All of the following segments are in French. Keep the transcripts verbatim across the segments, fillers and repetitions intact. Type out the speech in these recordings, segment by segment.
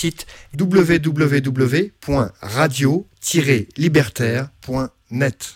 Site w w w point radio tiret libertaire point net.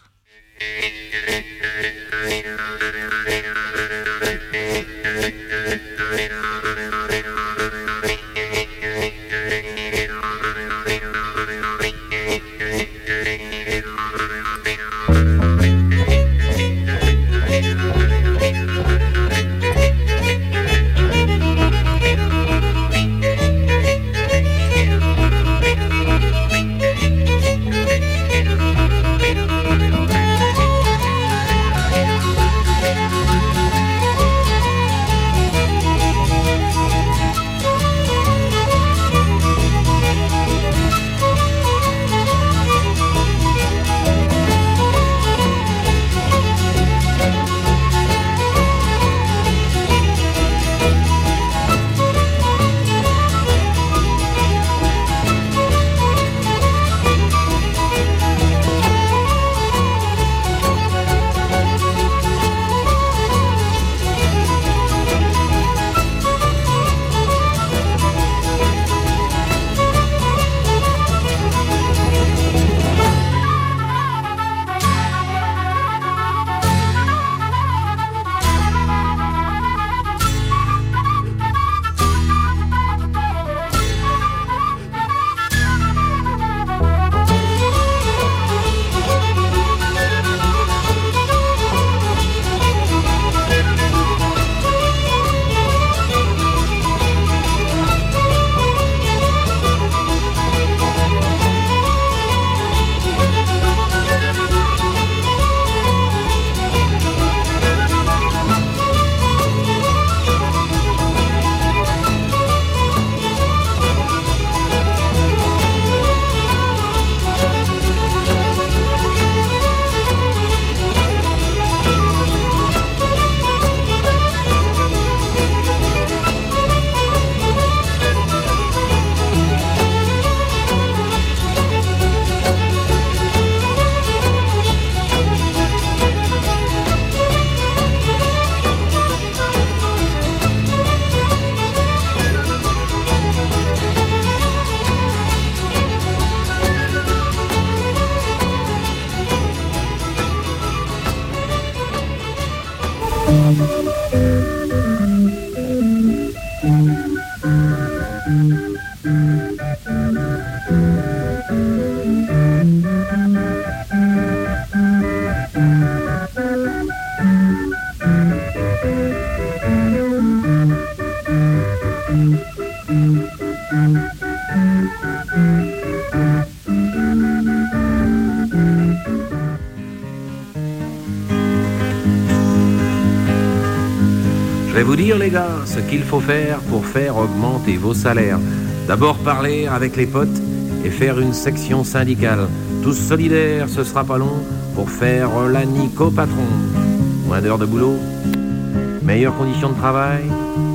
Je vais vous dire les gars, ce qu'il faut faire pour faire augmenter vos salaires. D'abord parler avec les potes et faire une section syndicale. Tous solidaires, ce sera pas long pour faire la nique au patron. Moins d'heures de boulot, meilleures conditions de travail,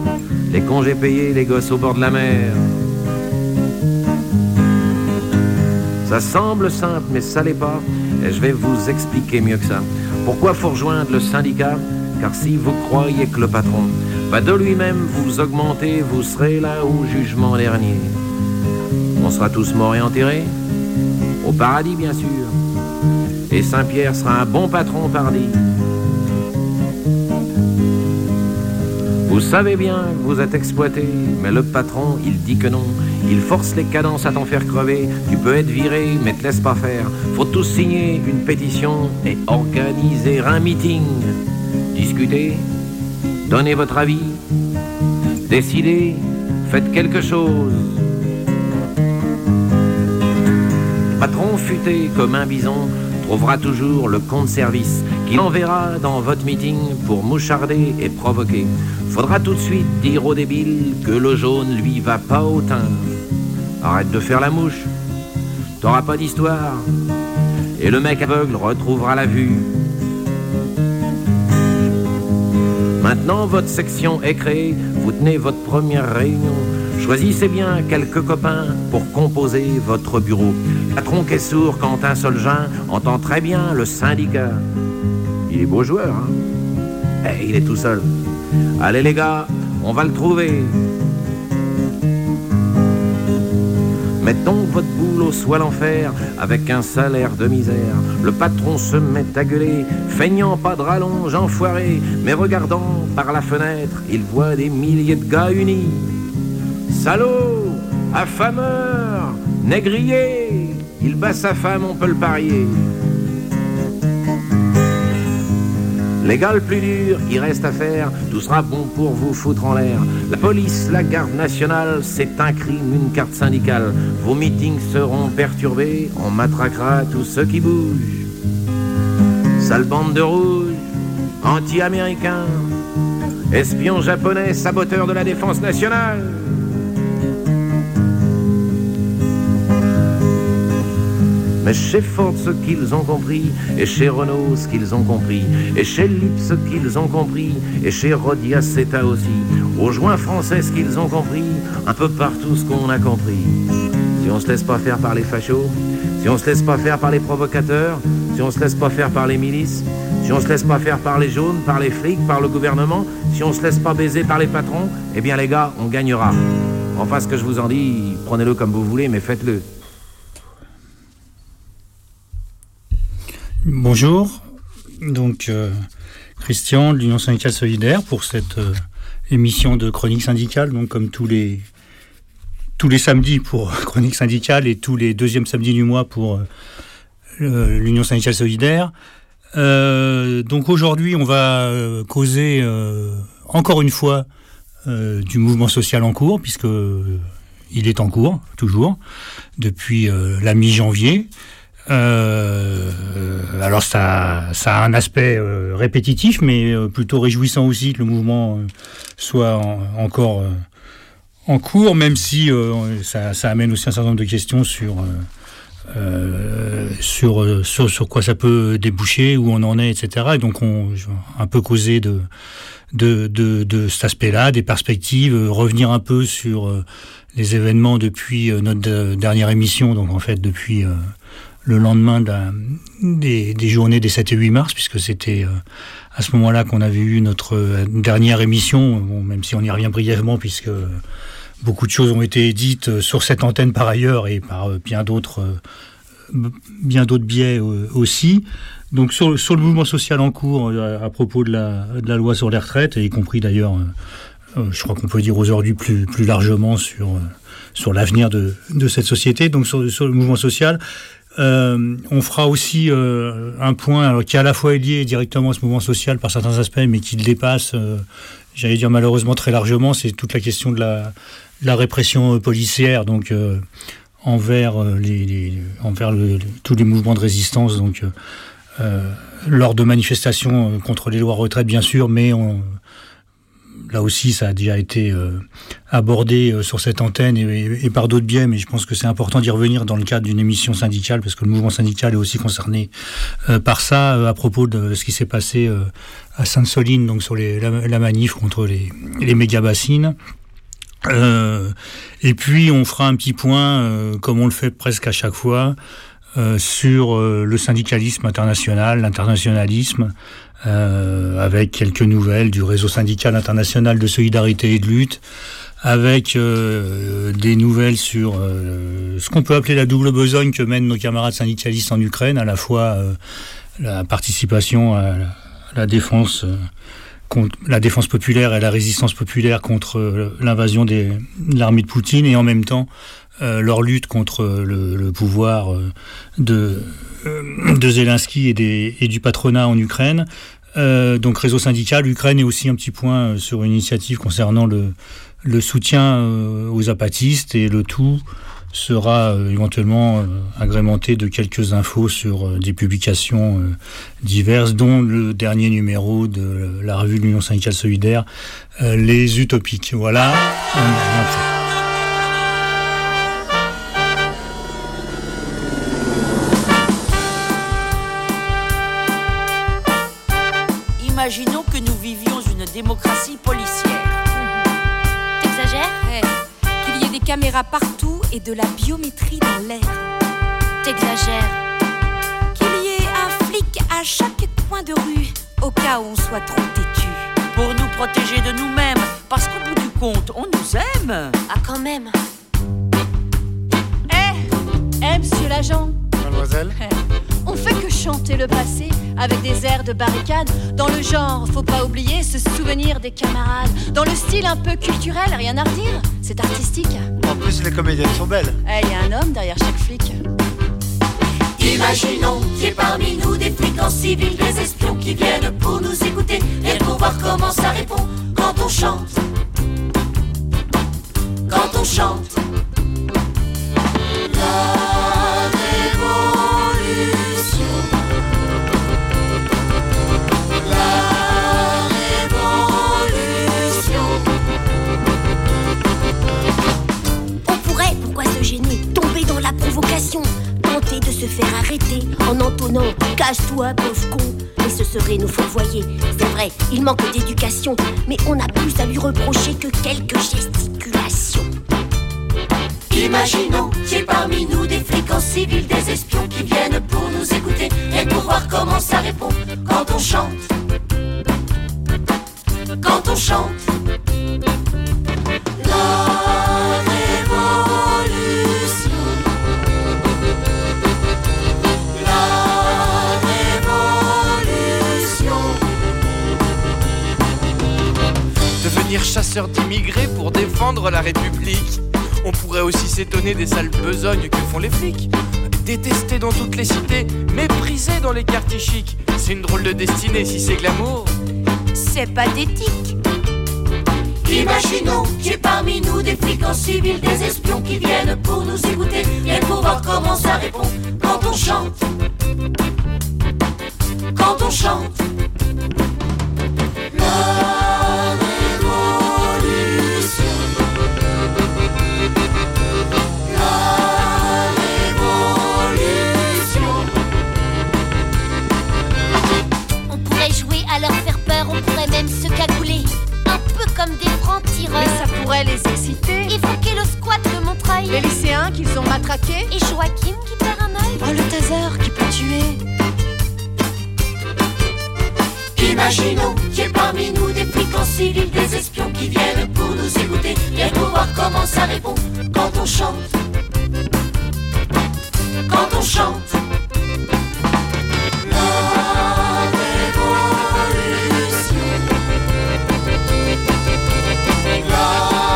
les congés payés, les gosses au bord de la mer. Ça semble simple, mais ça l'est pas, et je vais vous expliquer mieux que ça. Pourquoi faut rejoindre le syndicat ? Car si vous croyez que le patron va de lui-même vous augmenter, vous serez là au jugement dernier. On sera tous morts et enterrés, au paradis bien sûr, et Saint-Pierre sera un bon patron pardi. Vous savez bien que vous êtes exploité, mais le patron, il dit que non. Il force les cadences à t'en faire crever. Tu peux être viré, mais te laisse pas faire. Faut tous signer une pétition et organiser un meeting. Discutez, donnez votre avis, décidez, faites quelque chose. Patron futé comme un bison trouvera toujours le compte-service qu'il enverra dans votre meeting pour moucharder et provoquer. Faudra tout de suite dire au débile que le jaune lui va pas au teint. Arrête de faire la mouche, t'auras pas d'histoire, et le mec aveugle retrouvera la vue. Maintenant votre section est créée, vous tenez votre première réunion. Choisissez bien quelques copains pour composer votre bureau. Le patron qui est sourd quand un seul jeune entend très bien le syndicat. Il est beau joueur, hein? Eh, il est tout seul. Allez les gars, on va le trouver. Mais donc votre boulot soit l'enfer, avec un salaire de misère. Le patron se met à gueuler, feignant pas de rallonge, enfoiré. Mais regardant par la fenêtre, il voit des milliers de gars unis. Salaud, affameur, négrier, il bat sa femme, on peut le parier. Les gars le plus dur qui reste à faire, tout sera bon pour vous foutre en l'air. La police, la garde nationale, c'est un crime, une carte syndicale. Vos meetings seront perturbés, on matraquera tous ceux qui bougent. Sale bande de rouges, anti-américains, espions japonais, saboteurs de la défense nationale. Mais chez Ford ce qu'ils ont compris, et chez Renault ce qu'ils ont compris, et chez Lip ce qu'ils ont compris, et chez Rhodia Seta aussi, aux joints français ce qu'ils ont compris, un peu partout ce qu'on a compris. Si on se laisse pas faire par les fachos, si on se laisse pas faire par les provocateurs, si on se laisse pas faire par les milices, si on se laisse pas faire par les jaunes, par les flics, par le gouvernement, si on se laisse pas baiser par les patrons, eh bien les gars, on gagnera. Enfin ce que je vous en dis, prenez-le comme vous voulez, mais faites-le. Bonjour, donc euh, Christian de l'Union syndicale solidaire pour cette euh, émission de chronique syndicale, donc comme tous les tous les samedis pour chronique syndicale et tous les deuxièmes samedis du mois pour euh, l'Union syndicale solidaire. Euh, donc aujourd'hui, on va euh, causer euh, encore une fois euh, du mouvement social en cours, puisque euh, il est en cours toujours depuis euh, la mi-janvier. Euh, alors ça, ça a un aspect euh, répétitif, mais euh, plutôt réjouissant aussi que le mouvement euh, soit en, encore euh, en cours, même si euh, ça, ça amène aussi un certain nombre de questions sur euh, euh, sur, sur sur quoi ça peut déboucher, où on en est, et cetera. Et donc on un peu causer de de de, de cet aspect-là, des perspectives, euh, revenir un peu sur euh, les événements depuis euh, notre euh, dernière émission, donc en fait depuis euh, le lendemain de la, des, des journées des sept et huit mars, puisque c'était euh, à ce moment-là qu'on avait eu notre euh, dernière émission, bon, même si on y revient brièvement, puisque euh, beaucoup de choses ont été dites euh, sur cette antenne par ailleurs et par euh, bien d'autres euh, bien d'autres biais euh, aussi. Donc sur, sur le mouvement social en cours, euh, à propos de la, de la loi sur les retraites, et y compris d'ailleurs, euh, euh, je crois qu'on peut dire aujourd'hui plus, plus largement sur, euh, sur l'avenir de, de cette société, donc sur, sur le mouvement social. Euh, on fera aussi euh, un point alors, qui à la fois est lié directement à ce mouvement social par certains aspects, mais qui le dépasse, euh, j'allais dire malheureusement très largement, c'est toute la question de la, de la répression euh, policière, donc euh, envers, euh, les, les, envers le, le, tous les mouvements de résistance, donc euh, euh, lors de manifestations euh, contre les lois retraite bien sûr, mais on, là aussi, ça a déjà été euh, abordé euh, sur cette antenne et, et, et par d'autres biais, mais je pense que c'est important d'y revenir dans le cadre d'une émission syndicale, parce que le mouvement syndical est aussi concerné euh, par ça, euh, à propos de ce qui s'est passé euh, à Sainte-Soline, donc sur les, la, la manif contre les, les méga-bassines. Euh, et puis, on fera un petit point, euh, comme on le fait presque à chaque fois, euh, sur euh, le syndicalisme international, l'internationalisme, Euh, avec quelques nouvelles du réseau syndical international de solidarité et de lutte, avec euh, des nouvelles sur euh, ce qu'on peut appeler la double besogne que mènent nos camarades syndicalistes en Ukraine, à la fois euh, la participation à la, à la défense euh, contre la défense populaire et la résistance populaire contre euh, l'invasion des, de l'armée de Poutine, et en même temps euh, leur lutte contre le, le pouvoir euh, de de Zelensky et, des, et du patronat en Ukraine. Euh, donc réseau syndical, Ukraine est aussi un petit point sur une initiative concernant le, le soutien euh, aux apatistes, et le tout sera euh, éventuellement euh, agrémenté de quelques infos sur euh, des publications euh, diverses, dont le dernier numéro de la revue de l'Union syndicale solidaire, euh, Les Utopiques. Voilà, on est bien prêt. Imaginons que nous vivions une démocratie policière. Mmh. T'exagères ? Hey. Qu'il y ait des caméras partout et de la biométrie dans l'air. T'exagères. Qu'il y ait un flic à chaque coin de rue, au cas où on soit trop têtu. Pour nous protéger de nous-mêmes, parce qu'au bout du compte, on nous aime. Ah, quand même. Eh agent. Mademoiselle. On fait que chanter le passé avec des airs de barricade. Dans le genre, faut pas oublier ce souvenir des camarades. Dans le style un peu culturel, rien à redire, c'est artistique. En plus, les comédiennes sont belles. Eh, y a un homme derrière chaque flic. Imaginons qu'il y ait parmi nous des flics en civil, des espions qui viennent pour nous écouter et pour voir comment ça répond quand on chante. Quand on chante. La révolution. La révolution. On pourrait, pourquoi se gêner, tomber dans la provocation, tenter de se faire arrêter en entonnant « Cache-toi, pauvre con !» Mais ce serait nous fourvoyer. C'est vrai, il manque d'éducation, mais on a plus à lui reprocher que quelques gesticulations. Imaginons qu'il y ait parmi nous des flics en civil, des espions qui viennent pour nous écouter et pour voir comment ça répond quand on chante. Quand on chante. La révolution. La révolution. Devenir chasseur d'immigrés pour défendre la République. On pourrait aussi s'étonner des sales besognes que font les flics. Détestés dans toutes les cités, méprisés dans les quartiers chics. C'est une drôle de destinée si c'est glamour. C'est pathétique. Imaginons qu'il y ait parmi nous des flics en civil, des espions qui viennent pour nous écouter et pour voir comment ça répond quand on chante. Quand on chante. La révolution. La révolution. On pourrait jouer à leur faire peur, on pourrait même se cagouler, un peu comme des francs-tireurs. Mais ça pourrait les exciter. Évoquer le squat de Montreuil, Les lycéens qu'ils ont matraqués. et Joachim qui perd un œil. Oh, le taser qui peut tuer. Imaginons qu'il y ait parmi nous des flics en civil, des espions qui viennent pour nous écouter et pour voir comment ça répond quand on chante. Quand on chante. La révolution. La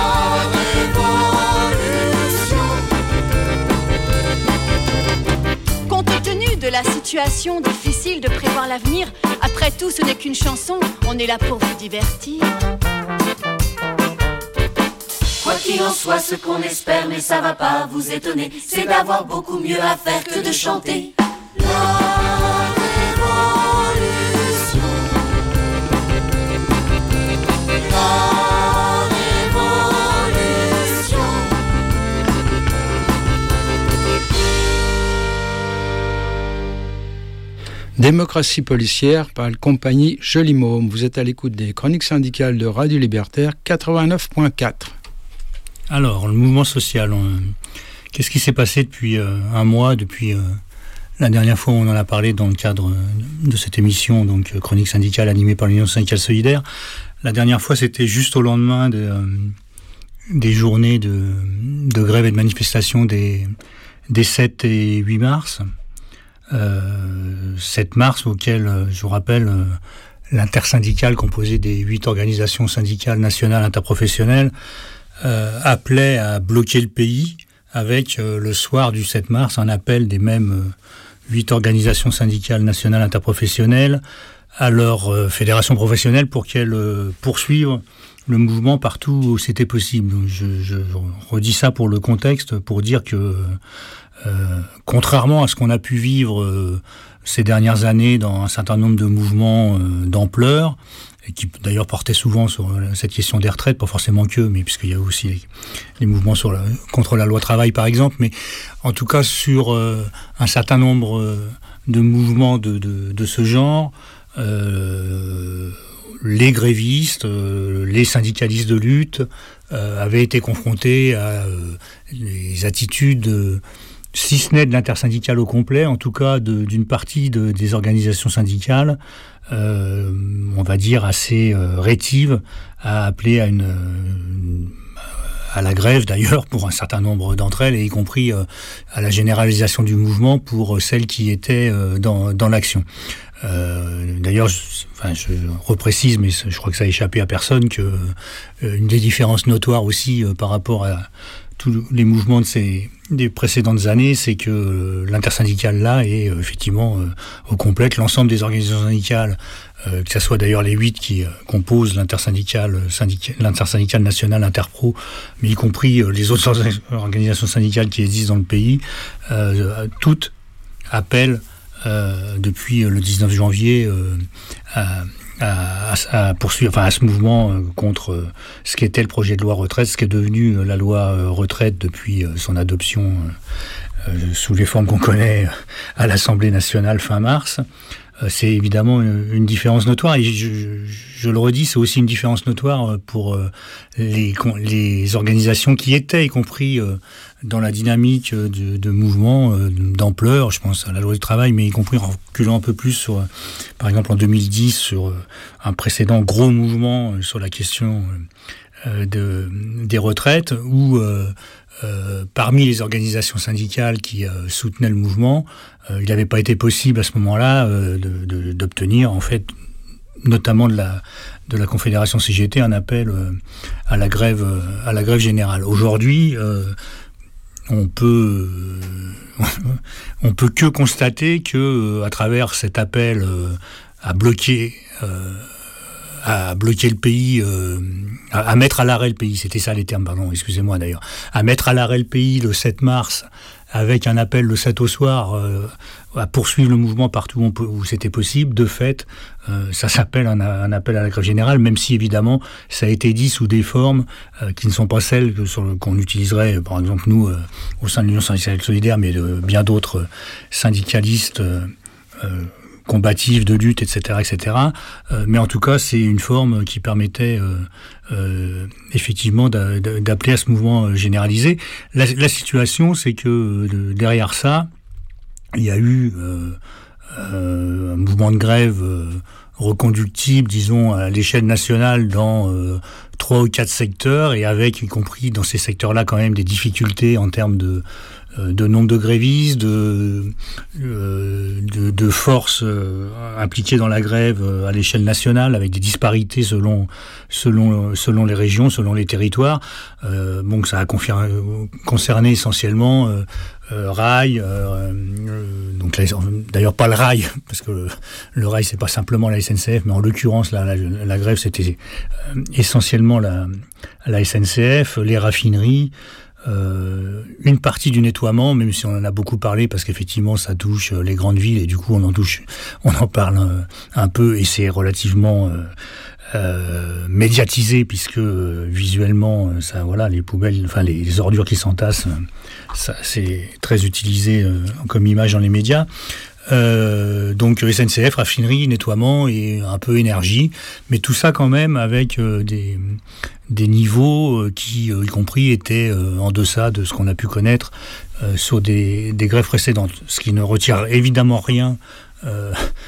révolution. Compte tenu de la situation, difficile de prévoir l'avenir. Après tout, ce n'est qu'une chanson, on est là pour vous divertir. Quoi qu'il en soit, ce qu'on espère, mais ça va pas vous étonner, c'est d'avoir beaucoup mieux à faire que de chanter. La révolution. La révolution. Démocratie policière par la compagnie Joli Môme. Vous êtes à l'écoute des chroniques syndicales de Radio Libertaire quatre-vingt-neuf point quatre. Alors, le mouvement social, on, qu'est-ce qui s'est passé depuis euh, un mois, depuis euh, la dernière fois où on en a parlé dans le cadre de cette émission, donc euh, chronique syndicale animée par l'Union syndicale solidaire. La dernière fois, c'était juste au lendemain de, euh, des journées de, de grève et de manifestation des, des sept et huit mars. Euh, sept mars, auquel, euh, je vous rappelle, euh, l'intersyndicale composée des huit organisations syndicales nationales interprofessionnelles euh, appelait à bloquer le pays avec, euh, le soir du sept mars, un appel des mêmes euh, huit organisations syndicales nationales interprofessionnelles à leur euh, fédération professionnelle pour qu'elles euh, poursuivent le mouvement partout où c'était possible. Donc je, je redis ça pour le contexte, pour dire que Euh, contrairement à ce qu'on a pu vivre euh, ces dernières années dans un certain nombre de mouvements euh, d'ampleur, et qui d'ailleurs portaient souvent sur euh, cette question des retraites, pas forcément que, mais puisqu'il y a aussi les, les mouvements sur la, contre la loi travail par exemple, mais en tout cas sur euh, un certain nombre euh, de mouvements de, de, de ce genre, euh, les grévistes, euh, les syndicalistes de lutte euh, avaient été confrontés à euh, les attitudes euh, si ce n'est de l'intersyndicale au complet, en tout cas de, d'une partie de, des organisations syndicales, euh, on va dire assez euh, rétives à appeler à une, une à la grève d'ailleurs pour un certain nombre d'entre elles, et y compris euh, à la généralisation du mouvement pour celles qui étaient euh, dans, dans l'action. Euh, d'ailleurs, je, enfin, je reprécise, mais je crois que ça a échappé à personne, que euh, une des différences notoires aussi euh, par rapport à tous les mouvements de ces des précédentes années, c'est que euh, l'intersyndicale là est euh, effectivement euh, au complète. L'ensemble des organisations syndicales, euh, que ce soit d'ailleurs les huit qui euh, composent l'intersyndicale, syndic- l'intersyndicale nationale Interpro, mais y compris euh, les autres organisations syndicales qui existent dans le pays, euh, toutes appellent euh, depuis le dix-neuf janvier euh, à À, à, à poursuivre, enfin à ce mouvement euh, contre euh, ce qu'était le projet de loi retraite, ce qui est devenu euh, la loi euh, retraite depuis euh, son adoption euh, euh, sous les formes qu'on connaît euh, à l'Assemblée nationale fin mars. Euh, c'est évidemment une, une différence notoire, et je, je, je le redis, c'est aussi une différence notoire pour euh, les, les organisations qui étaient, y compris euh, dans la dynamique de, de mouvements euh, d'ampleur, je pense à la loi du travail, mais y compris en reculant un peu plus sur, euh, par exemple en deux mille dix, sur euh, un précédent gros mouvement euh, sur la question euh, de, des retraites, où euh, euh, parmi les organisations syndicales qui euh, soutenaient le mouvement, euh, il n'avait pas été possible à ce moment-là euh, de, de, d'obtenir, en fait, notamment de la, de la Confédération C G T, un appel euh, à la grève, euh, à la grève générale. Aujourd'hui, euh, on peut, euh, on peut que constater que, euh, à travers cet appel euh, à bloquer, euh, à bloquer le pays, euh, à, à mettre à l'arrêt le pays, c'était ça les termes, pardon, excusez-moi d'ailleurs, à mettre à l'arrêt le pays le sept mars, avec un appel le sept au soir, euh, à poursuivre le mouvement partout où, on peut, où c'était possible. De fait, euh, ça s'appelle un, un appel à la grève générale, même si évidemment ça a été dit sous des formes euh, qui ne sont pas celles que, sur le, qu'on utiliserait, par exemple nous, euh, au sein de l'Union syndicale solidaire, mais de bien d'autres syndicalistes euh, euh, combatifs, de lutte, et cetera, et cetera. Euh, mais en tout cas, c'est une forme qui permettait euh, euh, effectivement d'a, d'appeler à ce mouvement généralisé. La, la situation, c'est que euh, derrière ça, il y a eu euh, euh, un mouvement de grève euh, reconductible, disons, à l'échelle nationale dans euh, trois ou quatre secteurs, et avec, y compris dans ces secteurs-là, quand même des difficultés en termes de de nombre de grévistes, de, de, de forces impliquées dans la grève à l'échelle nationale, avec des disparités selon, selon, selon les régions, selon les territoires. Euh, bon, ça a confirmé, concerné essentiellement euh, euh, rail, euh, euh, donc la, d'ailleurs pas le rail, parce que le, le rail c'est pas simplement la S N C F, mais en l'occurrence la, la, la grève c'était euh, essentiellement la, la S N C F, les raffineries, Euh, une partie du nettoiement, même si on en a beaucoup parlé, parce qu'effectivement ça touche euh, les grandes villes, et du coup on en touche, on en parle euh, un peu, et c'est relativement euh, euh, médiatisé, puisque euh, visuellement, euh, ça, voilà, les poubelles, enfin les, les ordures qui s'entassent, euh, ça c'est très utilisé euh, comme image dans les médias. Euh, donc S N C F, raffinerie, nettoiement et un peu énergie, mais tout ça quand même avec euh, des, des niveaux euh, qui, euh, y compris, étaient euh, en deçà de ce qu'on a pu connaître euh, sur des, des grèves précédentes, ce qui ne retire évidemment rien euh,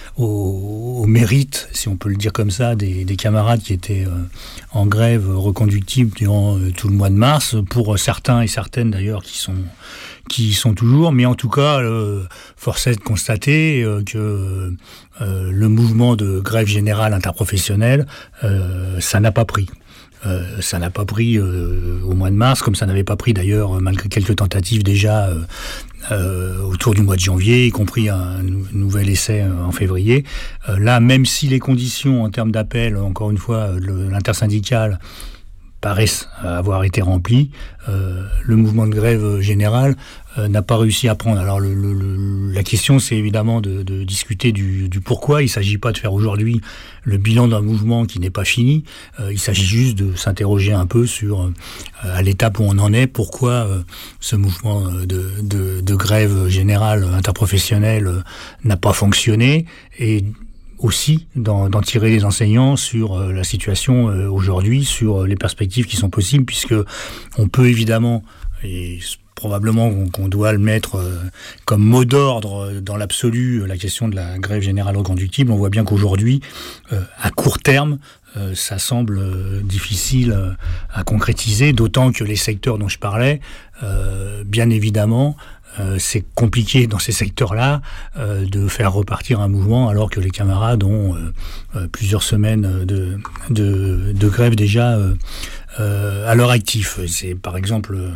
au, au mérite, si on peut le dire comme ça, des, des camarades qui étaient euh, en grève reconductible durant euh, tout le mois de mars, pour certains et certaines d'ailleurs qui sont qui y sont toujours, mais en tout cas, euh, force est de constater euh, que euh, le mouvement de grève générale interprofessionnelle, euh, ça n'a pas pris. Euh, ça n'a pas pris euh, au mois de mars, comme ça n'avait pas pris d'ailleurs, malgré quelques tentatives déjà euh, euh, autour du mois de janvier, y compris un nou- nouvel essai euh, en février. Euh, là, même si les conditions en termes d'appel, encore une fois, le, l'intersyndicale, paraissent avoir été remplis, euh, le mouvement de grève général euh, n'a pas réussi à prendre. Alors le, le, le, la question, c'est évidemment de, de discuter du, du pourquoi. Il ne s'agit pas de faire aujourd'hui le bilan d'un mouvement qui n'est pas fini. Euh, il s'agit juste de s'interroger un peu sur euh, à l'étape où on en est, pourquoi euh, ce mouvement de, de, de grève générale interprofessionnelle euh, n'a pas fonctionné, et aussi d'en, d'en tirer les enseignants sur euh, la situation euh, aujourd'hui, sur les perspectives qui sont possibles, puisque on peut évidemment, et probablement qu'on, qu'on doit le mettre euh, comme mot d'ordre euh, dans l'absolu, la question de la grève générale reconductible. On voit bien qu'aujourd'hui, euh, à court terme, euh, ça semble euh, difficile euh, à concrétiser, d'autant que les secteurs dont je parlais, euh, bien évidemment, Euh, c'est compliqué dans ces secteurs-là euh, de faire repartir un mouvement alors que les camarades ont euh, euh, plusieurs semaines de, de, de grève déjà euh, euh, à leur actif. C'est par exemple euh,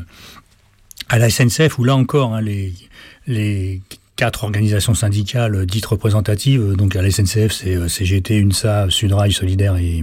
à la S N C F où là encore hein, les, les quatre organisations syndicales dites représentatives, donc à la S N C F c'est euh, C G T, UNSA, Sudrail, Solidaire et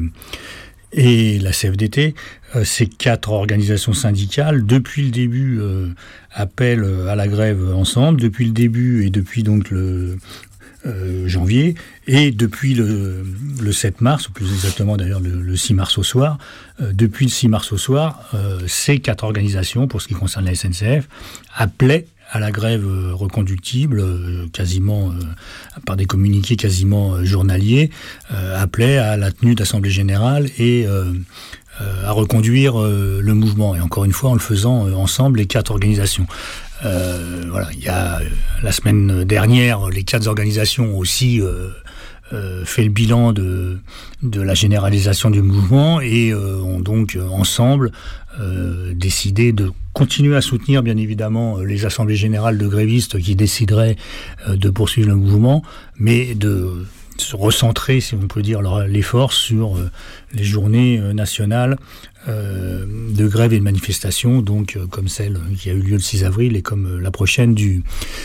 et la C F D T, euh, ces quatre organisations syndicales, depuis le début, euh, appellent à la grève ensemble, depuis le début et depuis donc le euh, janvier, et depuis le, le sept mars, ou plus exactement d'ailleurs le, le six mars au soir, euh, depuis le six mars au soir, euh, ces quatre organisations, pour ce qui concerne la S N C F, appelaient à la grève euh, reconductible, euh, quasiment, euh, par des communiqués quasiment euh, journaliers, euh, appelait à la tenue d'assemblée générale et euh, euh, à reconduire euh, le mouvement. Et encore une fois, en le faisant euh, ensemble, les quatre organisations. Euh, voilà, il y a euh, la semaine dernière, les quatre organisations ont aussi euh, euh, fait le bilan de, de la généralisation du mouvement et euh, ont donc euh, ensemble euh, décidé de continuer à soutenir bien évidemment les assemblées générales de grévistes qui décideraient euh, de poursuivre le mouvement, mais de se recentrer, si on peut dire, leur, l'effort sur euh, les journées euh, nationales euh, de grève et de manifestation, donc euh, comme celle qui a eu lieu le six avril et comme euh, la prochaine du,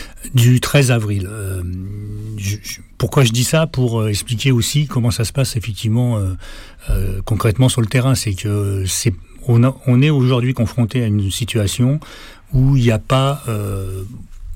du treize avril. Euh, je, je, pourquoi je dis ça ? Pour euh, expliquer aussi comment ça se passe effectivement euh, euh, concrètement sur le terrain. C'est que c'est On, a, on est aujourd'hui confronté à une situation où il n'y a pas, euh,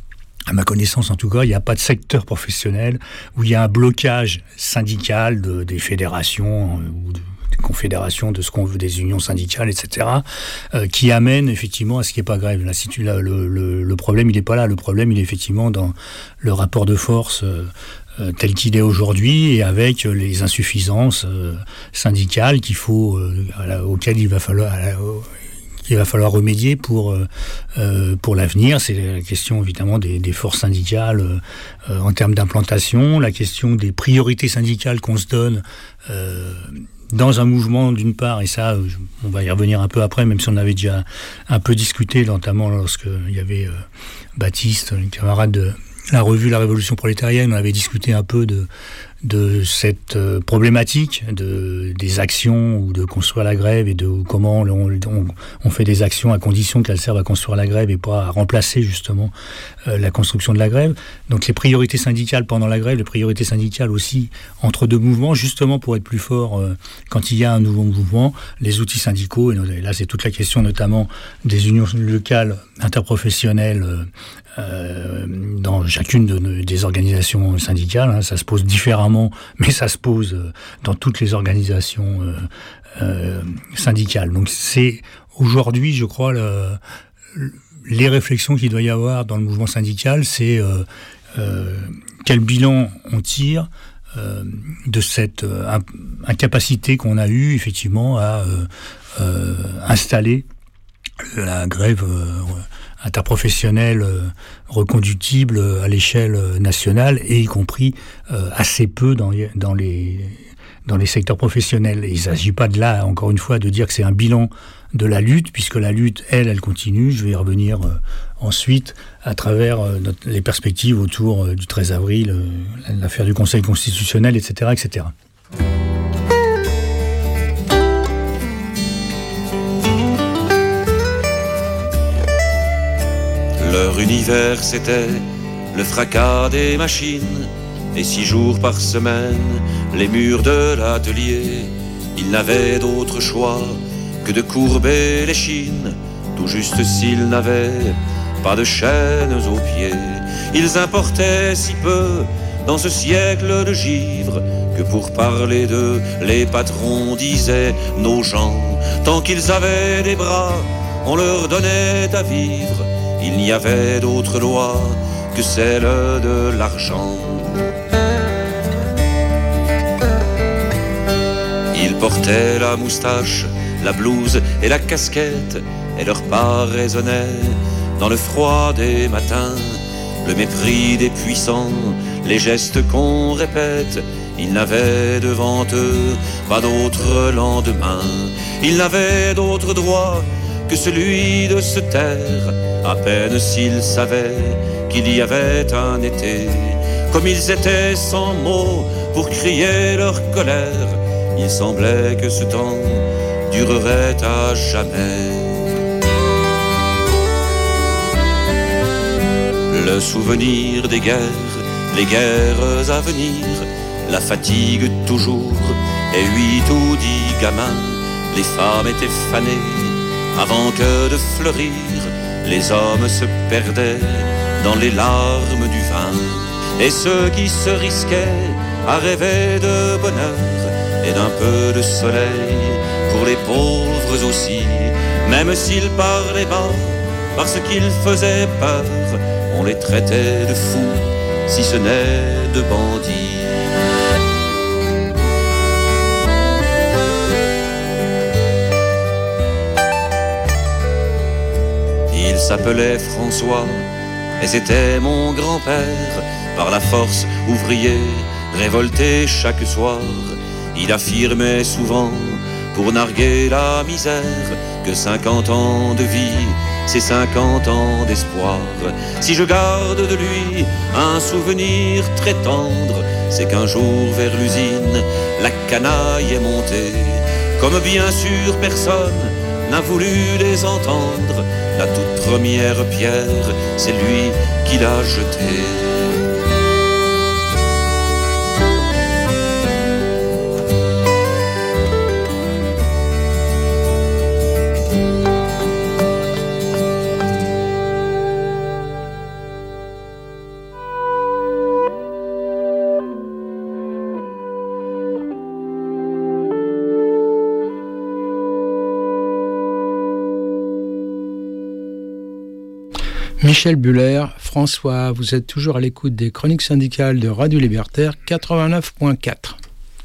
à ma connaissance en tout cas, il n'y a pas de secteur professionnel, où il y a un blocage syndical de, des fédérations euh, ou de, des confédérations, de ce qu'on veut, des unions syndicales, et cetera, euh, qui amène effectivement à ce qu'il n'y ait pas grève. Là, si tu, là, le, le, le problème, il n'est pas là. Le problème, il est effectivement dans le rapport de force euh, Euh, tel qu'il est aujourd'hui et avec euh, les insuffisances euh, syndicales qu'il faut, euh, la, auxquelles il va falloir, la, au, il va falloir remédier pour euh, euh, pour l'avenir. C'est la question évidemment des, des forces syndicales euh, en termes d'implantation, la question des priorités syndicales qu'on se donne euh, dans un mouvement d'une part, et ça, on va y revenir un peu après, même si on avait déjà un peu discuté, notamment lorsque il y avait euh, Baptiste, un camarade de la revue La Révolution prolétarienne, on avait discuté un peu de, de cette euh, problématique de, des actions ou de construire la grève et de comment on, on, on fait des actions à condition qu'elles servent à construire la grève et pas à remplacer justement euh, la construction de la grève. Donc les priorités syndicales pendant la grève, les priorités syndicales aussi entre deux mouvements, justement pour être plus fort euh, quand il y a un nouveau mouvement, les outils syndicaux, et là c'est toute la question notamment des unions locales interprofessionnelles euh, Euh, dans chacune de, de, des organisations syndicales, hein, ça se pose différemment, mais ça se pose euh, dans toutes les organisations euh, euh, syndicales. Donc c'est aujourd'hui, je crois, le, les réflexions qu'il doit y avoir dans le mouvement syndical, c'est euh, euh, quel bilan on tire euh, de cette euh, incapacité qu'on a eue effectivement à euh, euh, installer la grève euh, interprofessionnelle euh, reconductible à l'échelle nationale et y compris euh, assez peu dans les, dans les dans les secteurs professionnels. Et il ne s'agit pas de là, encore une fois, de dire que c'est un bilan de la lutte, puisque la lutte, elle, elle continue. Je vais y revenir euh, ensuite à travers euh, notre, les perspectives autour euh, du treize avril, euh, l'affaire du Conseil constitutionnel, et cetera, et cetera. Leur univers, c'était le fracas des machines, et six jours par semaine, les murs de l'atelier. Ils n'avaient d'autre choix que de courber les chines, tout juste s'ils n'avaient pas de chaînes aux pieds. Ils importaient si peu dans ce siècle de givre que pour parler d'eux, les patrons disaient nos gens. Tant qu'ils avaient des bras, on leur donnait à vivre. Il n'y avait d'autre loi que celle de l'argent. Ils portaient la moustache, la blouse et la casquette, et leur pas résonnait dans le froid des matins, le mépris des puissants, les gestes qu'on répète. Ils n'avaient devant eux pas d'autre lendemain. Ils n'avaient d'autre droit que celui de se taire, à peine s'ils savaient qu'il y avait un été. Comme ils étaient sans mots pour crier leur colère, il semblait que ce temps durerait à jamais. Le souvenir des guerres, les guerres à venir, la fatigue toujours, et lui tout dit gamin. Les femmes étaient fanées avant que de fleurir, les hommes se perdaient dans les larmes du vin. Et ceux qui se risquaient à rêver de bonheur et d'un peu de soleil pour les pauvres aussi, même s'ils parlaient bas parce qu'ils faisaient peur, on les traitait de fous, si ce n'est de bandits. Il s'appelait François et c'était mon grand-père. Par la force ouvrier, révolté chaque soir, il affirmait souvent, pour narguer la misère, que cinquante ans de vie, c'est cinquante ans d'espoir. Si je garde de lui un souvenir très tendre, c'est qu'un jour vers l'usine, la canaille est montée. Comme bien sûr personne n'a voulu les entendre, la toute première pierre, c'est lui qui l'a jetée. Michel Buller, François, vous êtes toujours à l'écoute des chroniques syndicales de Radio Libertaire quatre-vingt-neuf point quatre.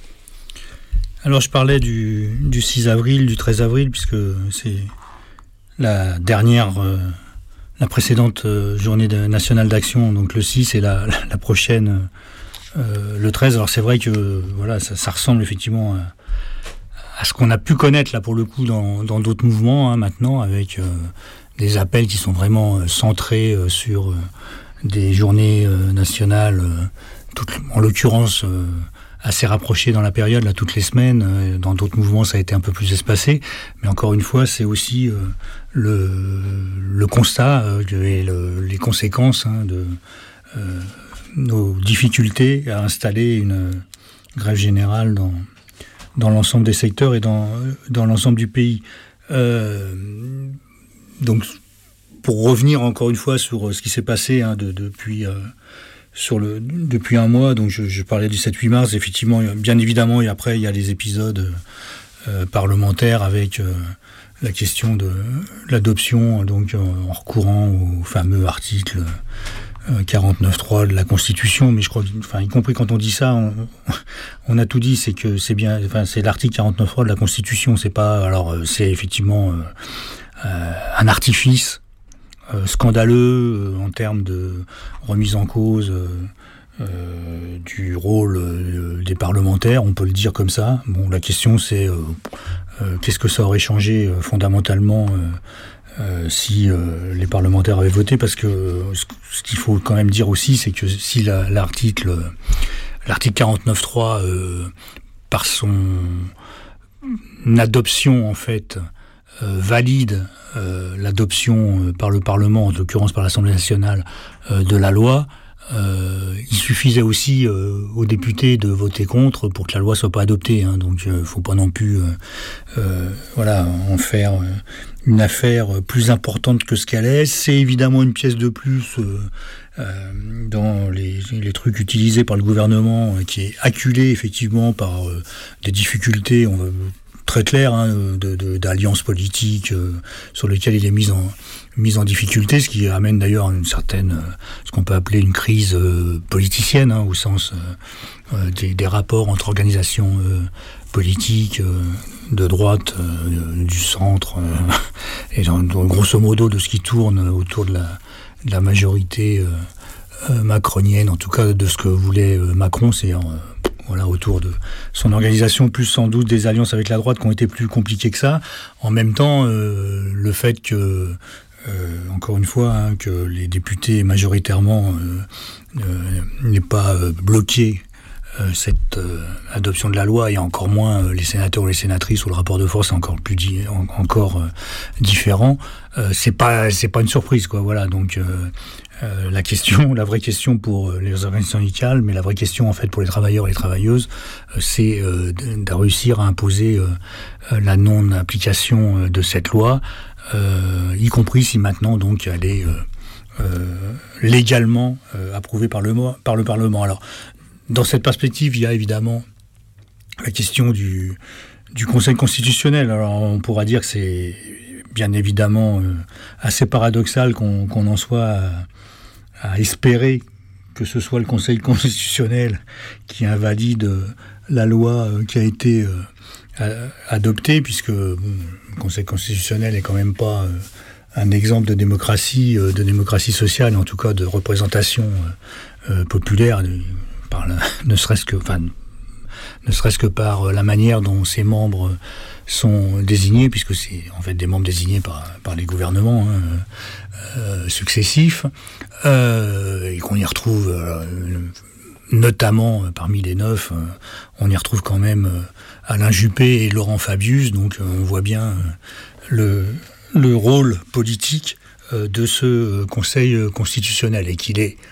Alors je parlais du, du six avril, du treize avril, puisque c'est la dernière, euh, la précédente euh, journée de, nationale d'action, donc le six et la, la, la prochaine, euh, le treize. Alors c'est vrai que voilà, ça, ça ressemble effectivement à, à ce qu'on a pu connaître là pour le coup dans, dans d'autres mouvements hein, maintenant, avec euh, des appels qui sont vraiment euh, centrés euh, sur euh, des journées euh, nationales, euh, toutes, en l'occurrence euh, assez rapprochées dans la période, là, toutes les semaines. Euh, dans d'autres mouvements, ça a été un peu plus espacé. Mais encore une fois, c'est aussi euh, le, le constat euh, et le, les conséquences hein, de euh, nos difficultés à installer une grève générale dans, dans l'ensemble des secteurs et dans, dans l'ensemble du pays. Euh, Donc, pour revenir encore une fois sur ce qui s'est passé hein, de, depuis, euh, sur le, depuis un mois, donc je, je parlais du sept huit mars, effectivement, bien évidemment, et après, il y a les épisodes euh, parlementaires avec euh, la question de l'adoption, donc euh, en recourant au fameux article euh, quarante-neuf trois de la Constitution, mais je crois, enfin, y compris quand on dit ça, on, on a tout dit, c'est que c'est bien, enfin, c'est l'article quarante-neuf trois de la Constitution, c'est pas, alors, c'est effectivement... Euh, Euh, un artifice euh, scandaleux euh, en termes de remise en cause euh, euh, du rôle euh, des parlementaires, on peut le dire comme ça. Bon, la question c'est euh, euh, qu'est-ce que ça aurait changé euh, fondamentalement euh, euh, si euh, les parlementaires avaient voté, parce que euh, ce, ce qu'il faut quand même dire aussi, c'est que si la, l'article l'article quarante-neuf trois euh, par son adoption en fait Euh, valide euh, l'adoption euh, par le Parlement, en l'occurrence par l'Assemblée nationale, euh, de la loi, euh, il suffisait aussi euh, aux députés de voter contre pour que la loi soit pas adoptée. Hein, donc, il euh, faut pas non plus, euh, euh, voilà, en faire euh, une affaire plus importante que ce qu'elle est. C'est évidemment une pièce de plus euh, euh, dans les, les trucs utilisés par le gouvernement, euh, qui est acculé effectivement par euh, des difficultés. On va très clair hein, de, de, d'alliances politiques euh, sur lesquelles il est mis en, mis en difficulté, ce qui amène d'ailleurs une certaine, euh, ce qu'on peut appeler une crise euh, politicienne, hein, au sens euh, euh, des, des rapports entre organisations euh, politiques euh, de droite, euh, du centre, euh, et dans, dans, grosso modo de ce qui tourne autour de la, de la majorité euh, euh, macronienne, en tout cas de ce que voulait euh, Macron, c'est euh, voilà, autour de son organisation, plus sans doute des alliances avec la droite qui ont été plus compliquées que ça. En même temps, euh, le fait que, euh, encore une fois, hein, que les députés majoritairement euh, euh, n'aient pas euh, bloqué euh, cette euh, adoption de la loi, et encore moins euh, les sénateurs ou les sénatrices, où le rapport de force est encore plus di- en- encore euh, différent, euh, c'est pas c'est pas une surprise, quoi. Voilà, donc. Euh, Euh, la question, la vraie question pour les organisations syndicales, mais la vraie question en fait pour les travailleurs et les travailleuses, euh, c'est euh, de, de réussir à imposer euh, euh, la non-application de cette loi, euh, y compris si maintenant donc elle est euh, euh, légalement euh, approuvée par le, par le Parlement. Alors, dans cette perspective, il y a évidemment la question du, du Conseil constitutionnel. Alors, on pourra dire que c'est bien évidemment euh, assez paradoxal qu'on, qu'on en soit à, à espérer que ce soit le Conseil constitutionnel qui invalide euh, la loi euh, qui a été euh, adoptée, puisque bon, le Conseil constitutionnel est quand même pas euh, un exemple de démocratie, euh, de démocratie sociale, en tout cas de représentation euh, euh, populaire, de, par la, ne serait-ce que, enfin, ne serait-ce que par la manière dont ses membres sont désignés, puisque c'est en fait des membres désignés par, par les gouvernements hein, euh, successifs, euh, et qu'on y retrouve, euh, notamment parmi les neuf, euh, on y retrouve quand même euh, Alain Juppé et Laurent Fabius, donc euh, on voit bien euh, le, le rôle politique euh, de ce euh, Conseil constitutionnel, et qu'il est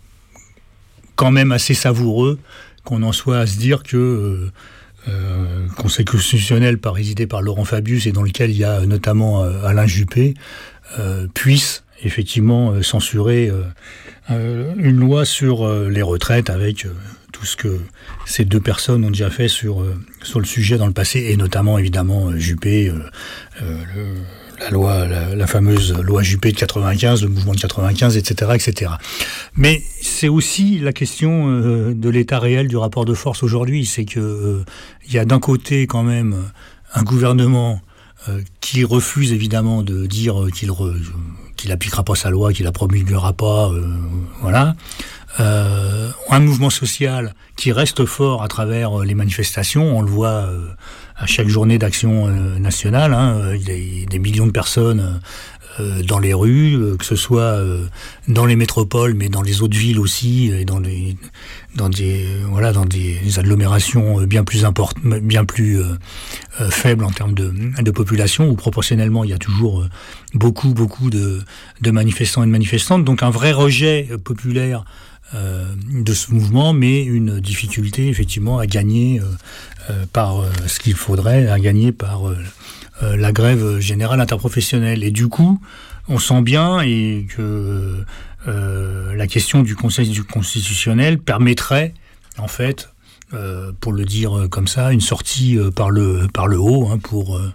quand même assez savoureux qu'on en soit à se dire que euh, euh, Conseil constitutionnel présidé par Laurent Fabius, et dans lequel il y a notamment euh, Alain Juppé, euh, puisse effectivement euh, censurer euh, euh, une loi sur euh, les retraites, avec euh, tout ce que ces deux personnes ont déjà fait sur, euh, sur le sujet dans le passé, et notamment évidemment euh, Juppé, euh, euh, le, la loi, la, la fameuse loi Juppé de quatre-vingt-quinze, le mouvement de quatre-vingt-quinze, et cetera, et cetera. Mais c'est aussi la question euh, de l'état réel du rapport de force aujourd'hui. C'est que euh, il y a d'un côté quand même un gouvernement euh, qui refuse évidemment de dire euh, qu'il re, qu'il appliquera pas sa loi, qu'il la promulguera pas, euh, voilà. Euh, un mouvement social qui reste fort à travers les manifestations, on le voit euh, à chaque journée d'action euh, nationale, hein, il y a des millions de personnes euh, dans les rues, euh, que ce soit euh, dans les métropoles, mais dans les autres villes aussi, et dans des, dans des, voilà, dans des agglomérations bien plus importantes, bien plus euh, euh, faibles en termes de, de population, où proportionnellement il y a toujours euh, beaucoup, beaucoup de, de manifestants et de manifestantes. Donc un vrai rejet euh, populaire Euh, de ce mouvement, mais une difficulté effectivement à gagner euh, euh, par euh, ce qu'il faudrait, à gagner par euh, euh, la grève générale interprofessionnelle. Et du coup, on sent bien et que euh, la question du Conseil du constitutionnel permettrait, en fait, euh, pour le dire comme ça, une sortie euh, par le par le haut, hein, pour euh,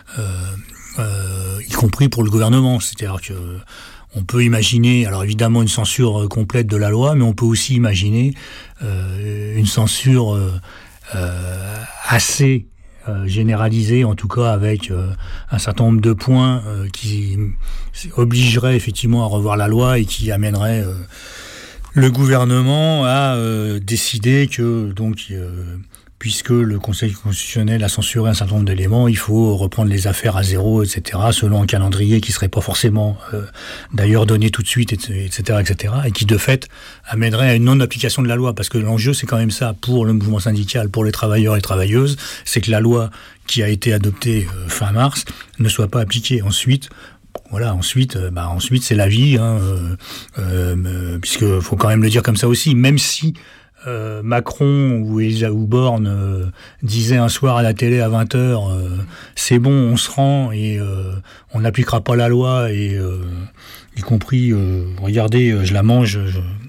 euh, y compris pour le gouvernement. C'est-à-dire que on peut imaginer, alors évidemment, une censure complète de la loi, mais on peut aussi imaginer euh, une censure euh, euh, assez euh, généralisée, en tout cas avec euh, un certain nombre de points euh, qui obligeraient effectivement à revoir la loi, et qui amèneraient euh, le gouvernement à euh, décider que, donc, euh, puisque le Conseil constitutionnel a censuré un certain nombre d'éléments, il faut reprendre les affaires à zéro, et cetera, selon un calendrier qui ne serait pas forcément euh, d'ailleurs donné tout de suite, et cetera, et cetera, et qui de fait amènerait à une non-application de la loi, parce que l'enjeu c'est quand même ça pour le mouvement syndical, pour les travailleurs et les travailleuses, c'est que la loi qui a été adoptée euh, fin mars ne soit pas appliquée. Ensuite, voilà, ensuite, euh, bah ensuite c'est la vie, hein, euh, euh, puisque faut quand même le dire comme ça aussi, même si Euh, Macron ou Elisabeth Borne euh, disaient un soir à la télé à vingt heures euh, c'est bon, on se rend et euh, on n'appliquera pas la loi, et euh, y compris, euh, regardez, je la mange, je,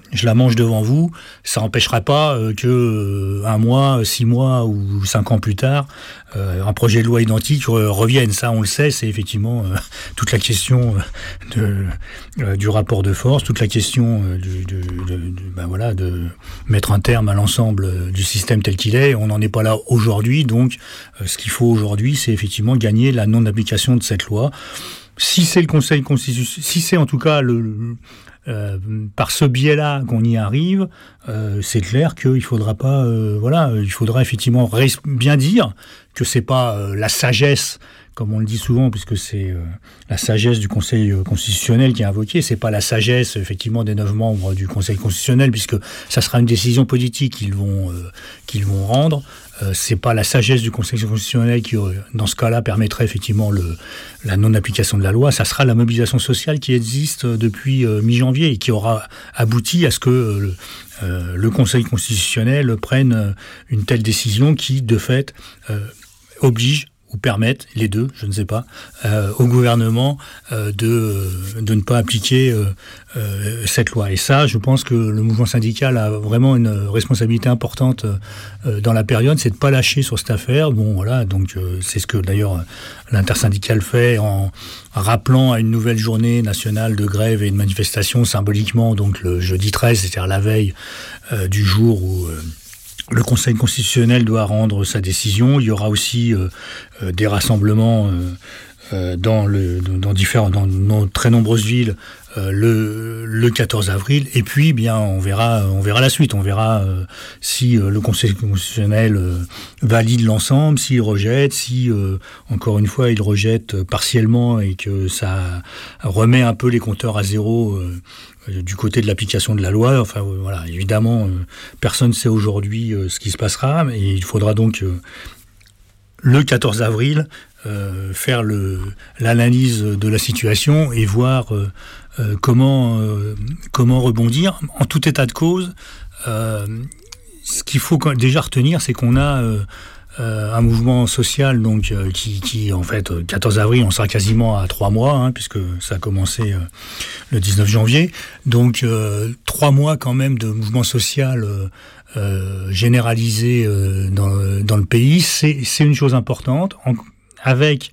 je la mange devant vous, ça n'empêchera pas euh, que euh, un mois, six mois ou cinq ans plus tard, euh, un projet de loi identique re- revienne. Ça, on le sait, c'est effectivement euh, toute la question de, euh, du rapport de force, toute la question euh, du, de, de, de, ben voilà, de mettre un terme à l'ensemble du système tel qu'il est. On n'en est pas là aujourd'hui, donc euh, ce qu'il faut aujourd'hui, c'est effectivement gagner la non-application de cette loi. Si c'est le Conseil constitutionnel, si c'est en tout cas le, le Euh, par ce biais-là qu'on y arrive, euh, c'est clair qu'il faudra pas, euh, voilà, il faudra effectivement res- bien dire que c'est pas euh, la sagesse, comme on le dit souvent, puisque c'est euh, la sagesse du Conseil constitutionnel qui est invoquée, c'est pas la sagesse effectivement des neuf membres du Conseil constitutionnel, puisque ça sera une décision politique qu'ils vont euh, qu'ils vont rendre. Euh, c'est pas la sagesse du Conseil constitutionnel qui, euh, dans ce cas-là, permettrait effectivement le, la non-application de la loi. Ça sera la mobilisation sociale qui existe depuis euh, mi-janvier et qui aura abouti à ce que euh, euh, le Conseil constitutionnel prenne euh, une telle décision qui, de fait, euh, oblige ou permettent, les deux, je ne sais pas, euh, au gouvernement euh, de, de ne pas appliquer euh, euh, cette loi. Et ça, je pense que le mouvement syndical a vraiment une responsabilité importante euh, dans la période, c'est de ne pas lâcher sur cette affaire. Bon, voilà, donc euh, c'est ce que d'ailleurs l'intersyndicale fait en rappelant à une nouvelle journée nationale de grève et de manifestation symboliquement, donc le jeudi treize, c'est-à-dire la veille euh, du jour où... Euh, le Conseil constitutionnel doit rendre sa décision. Il y aura aussi euh, euh, des rassemblements euh, euh, dans, le, dans, différents, dans, dans très nombreuses villes euh, le, le quatorze avril. Et puis, bien, on verra, on verra la suite. On verra euh, si euh, le Conseil constitutionnel euh, valide l'ensemble, s'il rejette, si, euh, encore une fois, il rejette partiellement et que ça remet un peu les compteurs à zéro euh, du côté de l'application de la loi. Enfin, euh, voilà, évidemment, euh, personne ne sait aujourd'hui euh, ce qui se passera, mais il faudra donc euh, le quatorze avril euh, faire le, l'analyse de la situation et voir euh, euh, comment, euh, comment rebondir. En tout état de cause, euh, ce qu'il faut déjà retenir, c'est qu'on a euh, Euh, un mouvement social donc euh, qui, qui en fait euh, quatorze avril, on sera quasiment à trois mois hein, puisque ça a commencé euh, le dix-neuf janvier, donc euh, trois mois quand même de mouvement social euh, euh, généralisé euh, dans, dans le pays, c'est, c'est une chose importante en, avec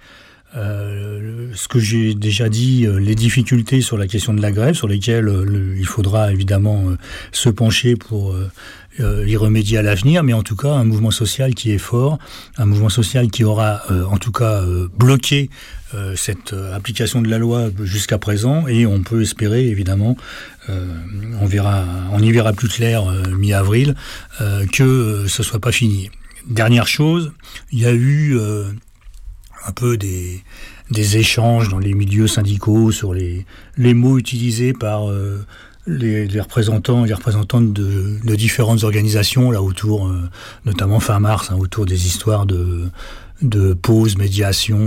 Euh, ce que j'ai déjà dit, euh, les difficultés sur la question de la grève, sur lesquelles euh, le, il faudra évidemment euh, se pencher pour euh, euh, y remédier à l'avenir, mais en tout cas un mouvement social qui est fort, un mouvement social qui aura euh, en tout cas euh, bloqué euh, cette euh, application de la loi jusqu'à présent, et on peut espérer évidemment, euh, on verra, on y verra plus clair euh, mi-avril, euh, que euh, ce soit pas fini. Dernière chose, il y a eu euh, un peu des, des échanges dans les milieux syndicaux sur les, les mots utilisés par euh, les, les représentants et les représentantes de, de différentes organisations, là autour, euh, notamment fin mars, hein, autour des histoires de, de pause, médiation,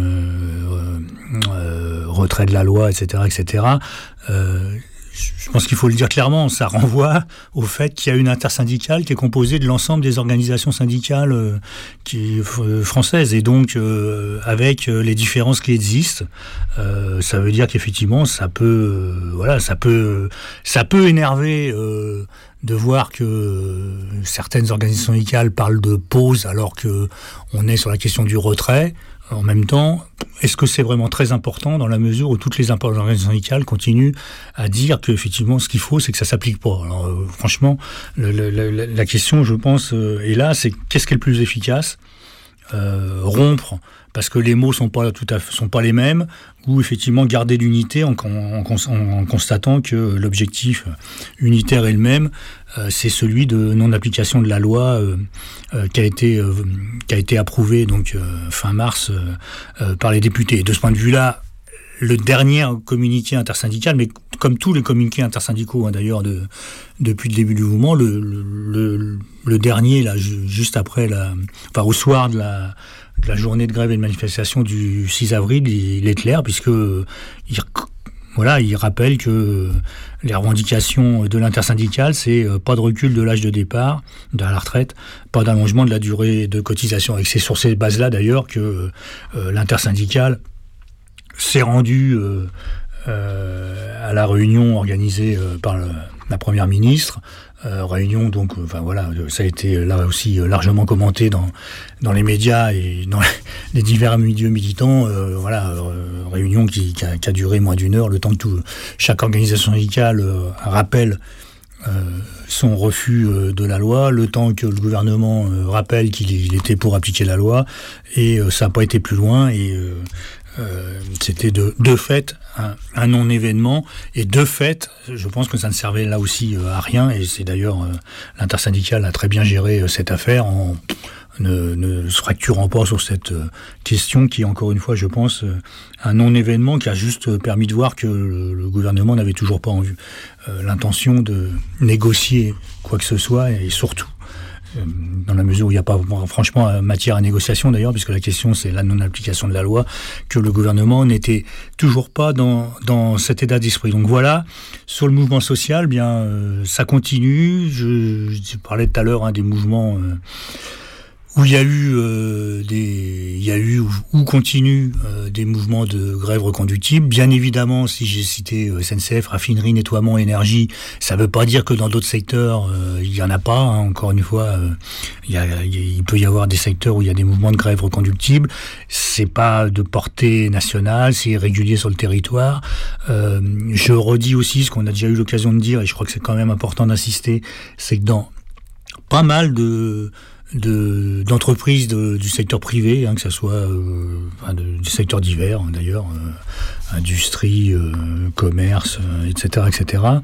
euh, euh, retrait de la loi, et cetera, et cetera. Euh, Je pense qu'il faut le dire clairement, ça renvoie au fait qu'il y a une intersyndicale qui est composée de l'ensemble des organisations syndicales euh, qui, euh, françaises, et donc euh, avec euh, les différences qui existent, euh, ça veut dire qu'effectivement ça peut, euh, voilà, ça peut, ça peut énerver euh, de voir que euh, certaines organisations syndicales parlent de pause alors que on est sur la question du retrait. En même temps, est-ce que c'est vraiment très important dans la mesure où toutes les organisations syndicales continuent à dire qu'effectivement ce qu'il faut c'est que ça s'applique pas. Alors euh, franchement, le, le, la, la question, je pense, euh, est là, c'est qu'est-ce qui est le plus efficace ? Euh, rompre parce que les mots sont pas tout à fait, sont pas les mêmes, ou effectivement garder l'unité en, en, en, en constatant que l'objectif unitaire est le même, euh, c'est celui de non-application de la loi euh, euh, qui a été euh, qui a été approuvé donc euh, fin mars euh, euh, par les députés. Et de ce point de vue-là, le dernier communiqué intersyndical, mais comme tous les communiqués intersyndicaux hein, d'ailleurs de, depuis le début du mouvement, le, le, le dernier là juste après la, enfin au soir de la, de la journée de grève et de manifestation du six avril, il, il est clair puisque il, voilà, il rappelle que les revendications de l'intersyndicale, c'est pas de recul de l'âge de départ de la retraite, pas d'allongement de la durée de cotisation, et c'est sur ces bases-là d'ailleurs que euh, l'intersyndicale s'est rendu euh, euh, à la réunion organisée euh, par le, la Première ministre. Euh, réunion, donc, euh, enfin voilà, ça a été là aussi euh, largement commenté dans dans les médias et dans les divers milieux militants. Euh, voilà, euh, réunion qui, qui, a, qui a duré moins d'une heure, le temps que tout, chaque organisation syndicale euh, rappelle euh, son refus euh, de la loi, le temps que le gouvernement euh, rappelle qu'il il était pour appliquer la loi, et euh, ça n'a pas été plus loin. Et euh, Euh, c'était de, de fait un, un non-événement, et de fait, je pense que ça ne servait là aussi euh, à rien, et c'est d'ailleurs euh, l'intersyndicale a très bien géré euh, cette affaire en ne, ne se fracturant pas sur cette euh, question qui est encore une fois, je pense, euh, un non-événement qui a juste permis de voir que le, le gouvernement n'avait toujours pas en vue euh, l'intention de négocier quoi que ce soit, et surtout dans la mesure où il n'y a pas franchement matière à négociation d'ailleurs, puisque la question c'est la non-application de la loi, que le gouvernement n'était toujours pas dans, dans cet état d'esprit. Donc voilà, sur le mouvement social, bien euh, ça continue. Je, je parlais tout à l'heure hein, des mouvements euh, où il y a eu euh, des, il y a eu ou, ou continue euh, des mouvements de grève reconductibles. Bien évidemment, si j'ai cité euh, S N C F, raffinerie, nettoiement, énergie, ça ne veut pas dire que dans d'autres secteurs euh, il y en a pas. Hein, encore une fois, euh, il, y a, il peut y avoir des secteurs où il y a des mouvements de grève reconductibles. C'est pas de portée nationale, c'est régulier sur le territoire. Euh, je redis aussi ce qu'on a déjà eu l'occasion de dire, et je crois que c'est quand même important d'insister, c'est que dans pas mal de De, d'entreprises de, du secteur privé, hein, que ce soit euh, enfin de, du secteur divers hein, d'ailleurs, euh, industrie, euh, commerce, euh, et cetera, et cetera.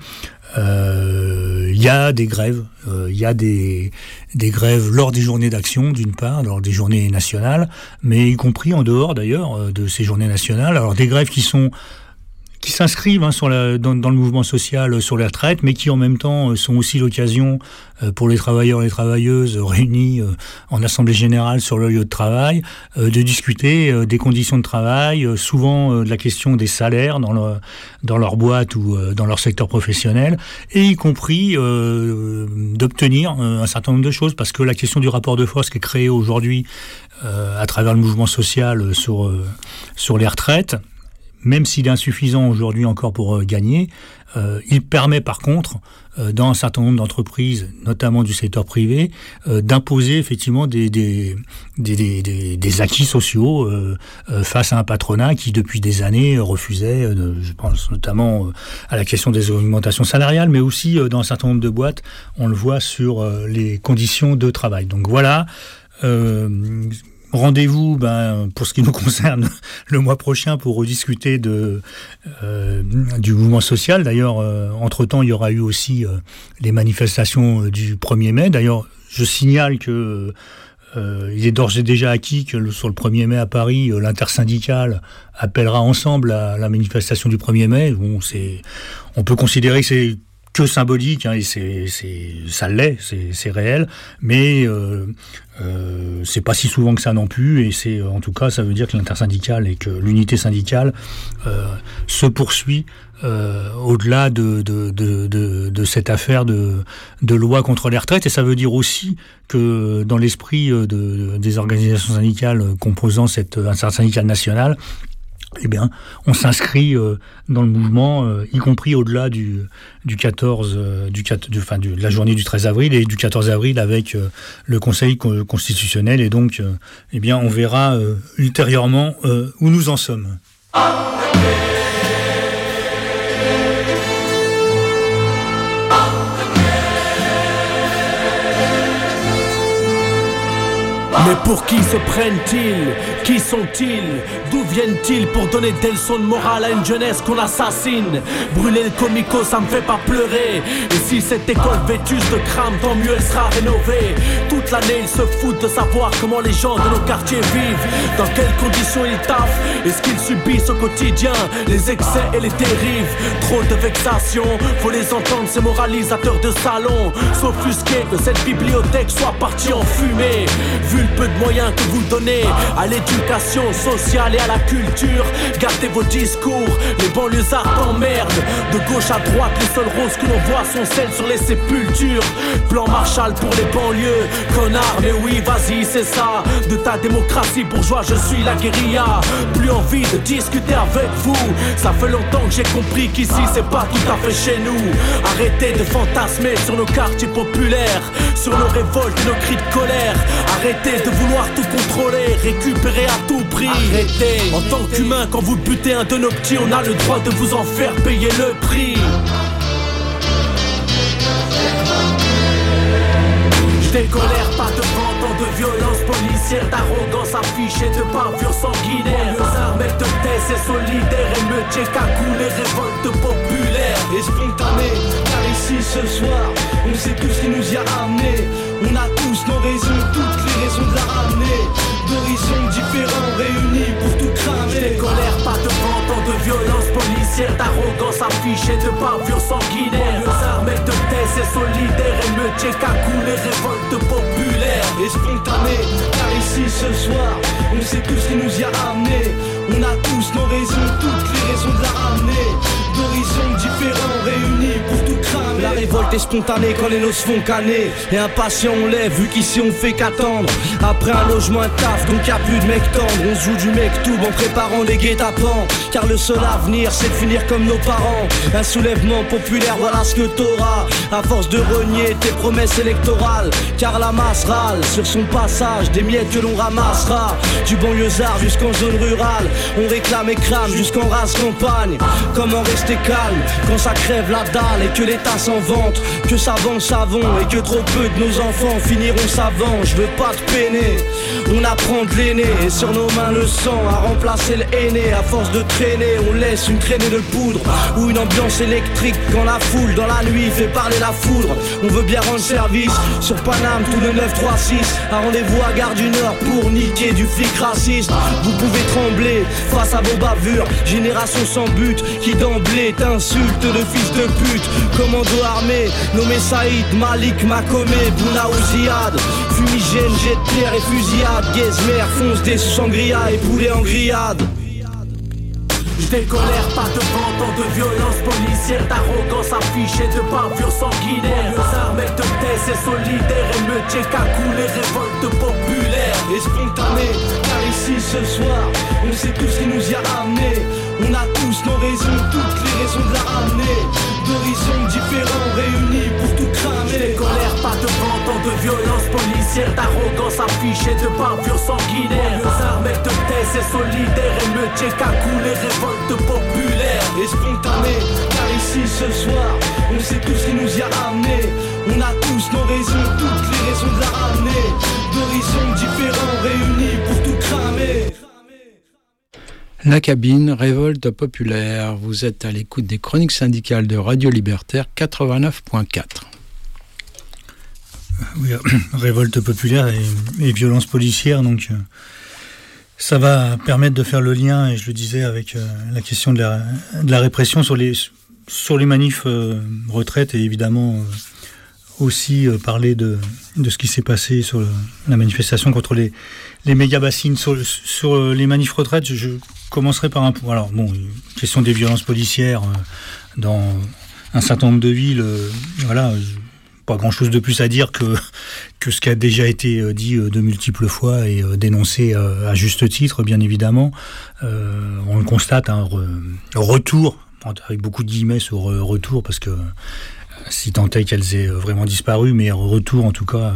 Euh, il y a des grèves, euh, il y a des, des grèves lors des journées d'action d'une part, lors des journées nationales, mais y compris en dehors d'ailleurs de ces journées nationales. Alors des grèves qui sont qui s'inscrivent hein, sur la, dans, dans le mouvement social sur les retraites, mais qui en même temps euh, sont aussi l'occasion euh, pour les travailleurs et les travailleuses euh, réunis euh, en assemblée générale sur le lieu de travail, euh, de discuter euh, des conditions de travail, euh, souvent euh, de la question des salaires dans leur, dans leur boîte ou euh, dans leur secteur professionnel, et y compris euh, d'obtenir euh, un certain nombre de choses, parce que la question du rapport de force qui est créé aujourd'hui euh, à travers le mouvement social euh, sur, euh, sur les retraites, même s'il est insuffisant aujourd'hui encore pour euh, gagner, euh, il permet par contre, euh, dans un certain nombre d'entreprises, notamment du secteur privé, euh, d'imposer effectivement des, des, des, des, des acquis sociaux euh, euh, face à un patronat qui, depuis des années, refusait, euh, je pense notamment euh, à la question des augmentations salariales, mais aussi euh, dans un certain nombre de boîtes, on le voit sur euh, les conditions de travail. Donc voilà... Euh, Rendez-vous, ben, pour ce qui nous concerne, le mois prochain pour rediscuter de, euh, du mouvement social. D'ailleurs, euh, entre-temps, il y aura eu aussi euh, les manifestations du premier mai. D'ailleurs, je signale que euh, il est d'ores et déjà acquis que le, sur le premier mai à Paris, euh, l'intersyndicale appellera ensemble à la manifestation du premier mai. Bon, c'est, on peut considérer que c'est que symbolique, hein, et c'est, c'est, ça l'est, c'est, c'est réel, mais euh, euh, c'est pas si souvent que ça non plus, et c'est, en tout cas, ça veut dire que l'intersyndicale et que l'unité syndicale euh, se poursuit euh, au-delà de, de, de, de, de cette affaire de, de loi contre les retraites, et ça veut dire aussi que dans l'esprit de, de, des organisations syndicales composant cette intersyndicale nationale, eh bien, on s'inscrit euh, dans le mouvement, euh, y compris au-delà du, du quatorze, euh, du, du, enfin, du, de la journée du treize avril et du quatorze avril avec euh, le Conseil constitutionnel. Et donc, euh, eh bien, on verra euh, ultérieurement euh, où nous en sommes. Mais pour qui se prennent-ils? Qui sont-ils? D'où viennent-ils pour donner des leçons de morale à une jeunesse qu'on assassine? Brûler le comico, ça me fait pas pleurer. Et si cette école vétuste de crame, tant mieux elle sera rénovée. Toute l'année ils se foutent de savoir comment les gens de nos quartiers vivent, dans quelles conditions ils taffent et ce qu'ils subissent au quotidien, les excès et les dérives. Trop de vexations, faut les entendre ces moralisateurs de salon, s'offusquer que cette bibliothèque soit partie en fumée. Vu le peu de moyens que vous donnez à l'éducation sociale et à la culture. Gardez vos discours, les banlieusards t'emmerdent. De gauche à droite, les seules roses que l'on voit sont celles sur les sépultures. Plan Marshall pour les banlieues, connard, mais oui, vas-y, c'est ça. De ta démocratie bourgeois, je suis la guérilla. Plus envie de discuter avec vous. Ça fait longtemps que j'ai compris qu'ici c'est pas tout à fait chez nous. Arrêtez de fantasmer sur nos quartiers populaires, sur nos révoltes et nos cris de colère. Arrêtez de vouloir tout contrôler, récupérer à tout prix. Arrêtez. En tant qu'humain, quand vous butez un de nos petits, on a le droit de vous en faire payer le prix. Décolère, pas de vent, tant de violence policière, d'arrogance affichée, de bavure sanguinaire. Les armes de thèse et solidaires, émeutiers, cagoules et révoltes populaires. Et spontanées, car ici ce soir, on sait tout ce qui nous y a amené. On a tous nos raisons, toutes les raisons de la ramener. D'horizons différents, réunis pour tout cramer. Décolère, pas de vent, tant de violence policière, d'arrogance affichée, de bavure sanguinaire. Les armes de thèse et solidaires, émeutiers, cagoules et révoltes populaire. Et spontané, car ici ce soir, on sait tout ce qui nous y a amené. On a tous nos raisons, toutes les raisons de la ramener. D'horizons différents, réunis pour tout cramer. La révolte est spontanée quand les noces font canner. Et impatient on lève, vu qu'ici on fait qu'attendre. Après un logement, un taf, donc y'a plus de mec tendre. On se joue du mec tout en préparant des guet-apens. Car le seul avenir c'est de finir comme nos parents. Un soulèvement populaire, voilà ce que t'auras. À force de renier tes promesses électorales. Car la masse râle sur son passage, des miettes que l'on ramassera. Du banlieusard jusqu'en zone rurale. On réclame et crame jusqu'en race campagne. Comment rester calme quand ça crève la dalle et que l'État s'en vante, que ça vend savon et que trop peu de nos enfants finiront savants. Je veux pas te peiner, on apprend de l'aîné et sur nos mains le sang à remplacer l'aîné. À force de traîner, on laisse une traînée de poudre ou une ambiance électrique quand la foule dans la nuit fait parler la foudre. On veut bien rendre service sur Paname tout le neuf trois six. Un rendez-vous à Gare du Nord pour niquer du flic raciste. Vous pouvez trembler face à vos bavures, génération sans but qui d'emblée t'insulte de fils de pute. Commando armé, nommé Saïd, Malik, Makomé, Bouna ou Ziad. Fumigène, jet de pierre et fusillade. Guezmer, fonce des sangria et poulet en grillade. Décolère, pas de vent, tant de violence policière, d'arrogance affichée, de bavure sanguinaire. Les armes de thèse et solidaires, émeutiers, cagoules et révoltes populaires. Et spontané, car ici ce soir, on sait tout ce qui nous y a amené. On a tous nos raisons, toutes les raisons de la ramener. D'horizons différents, réunis pour tout cramer. Décolère, pas de vent, tant de violence policière, d'arrogance affichée, de bavure sanguinaire. Les armes de thèse et solidaires, émeutiers, cagoules et révoltes populaires. Et spontané, car ici ce soir, on sait tout ce qui nous y a amené. On a tous nos raisons, toutes les raisons de la ramener. D'horizons différents, réunis pour tout cramer. La cabine, révolte populaire. Vous êtes à l'écoute des chroniques syndicales de Radio Libertaire quatre-vingt-neuf point quatre. Oui, révolte populaire et, et violence policière, donc euh, ça va permettre de faire le lien, et je le disais, avec euh, la question de la, de la répression sur les, sur les manifs euh, retraite, et évidemment euh, aussi euh, parler de, de ce qui s'est passé sur le, la manifestation contre les, les méga-bassines. Sur, sur euh, les manifs retraite, je, je commencerai par un point. Alors, bon, question des violences policières euh, dans un certain nombre de villes, euh, voilà, pas grand-chose de plus à dire que, que ce qui a déjà été dit de multiples fois et dénoncé à juste titre, bien évidemment. Euh, on le constate, un re, retour, avec beaucoup de guillemets sur retour, parce que si tant est qu'elles aient vraiment disparu, mais retour en tout cas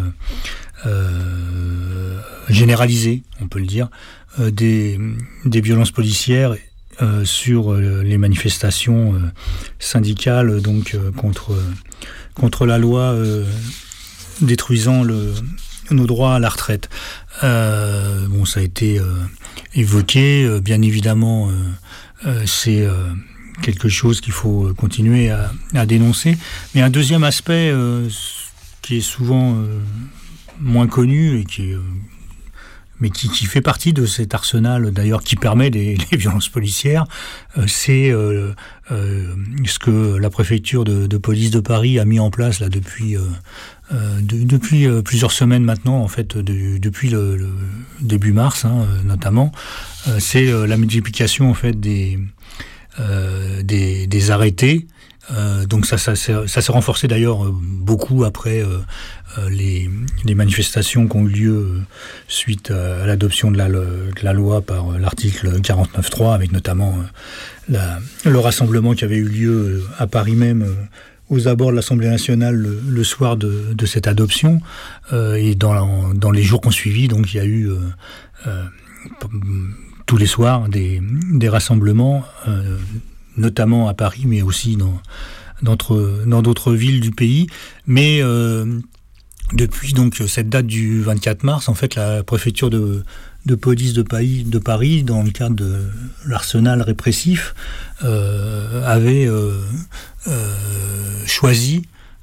euh, généralisé, on peut le dire, euh, des, des violences policières euh, sur les manifestations euh, syndicales, donc euh, contre... contre la loi euh, détruisant le, nos droits à la retraite. Euh, bon, ça a été euh, évoqué, euh, bien évidemment, euh, euh, c'est euh, quelque chose qu'il faut continuer à, à dénoncer. Mais un deuxième aspect euh, qui est souvent euh, moins connu et qui est euh, mais qui, qui fait partie de cet arsenal, d'ailleurs, qui permet les, les violences policières. Euh, c'est euh, euh, ce que la préfecture de, de police de Paris a mis en place là depuis euh, euh, de, depuis euh, plusieurs semaines maintenant, en fait, de, depuis le, le début mars, hein, notamment. Euh, c'est euh, la multiplication en fait des euh, des, des arrêtés. Euh, donc ça, ça, ça, ça s'est renforcé d'ailleurs euh, beaucoup après euh, euh, les, les manifestations qui ont eu lieu euh, suite à, à l'adoption de la, de la loi par euh, l'article quarante-neuf trois, avec notamment euh, la, le rassemblement qui avait eu lieu euh, à Paris même euh, aux abords de l'Assemblée nationale le, le soir de, de cette adoption. Euh, et dans, dans les jours qui ont suivi, donc il y a eu euh, euh, tous les soirs des, des rassemblements, euh, notamment à Paris, mais aussi dans, dans, dans d'autres villes du pays. Mais euh, depuis donc cette date du vingt-quatre mars, en fait, la préfecture de, de police de Paris, de Paris, dans le cadre de l'arsenal répressif, euh, avait euh, euh, choisi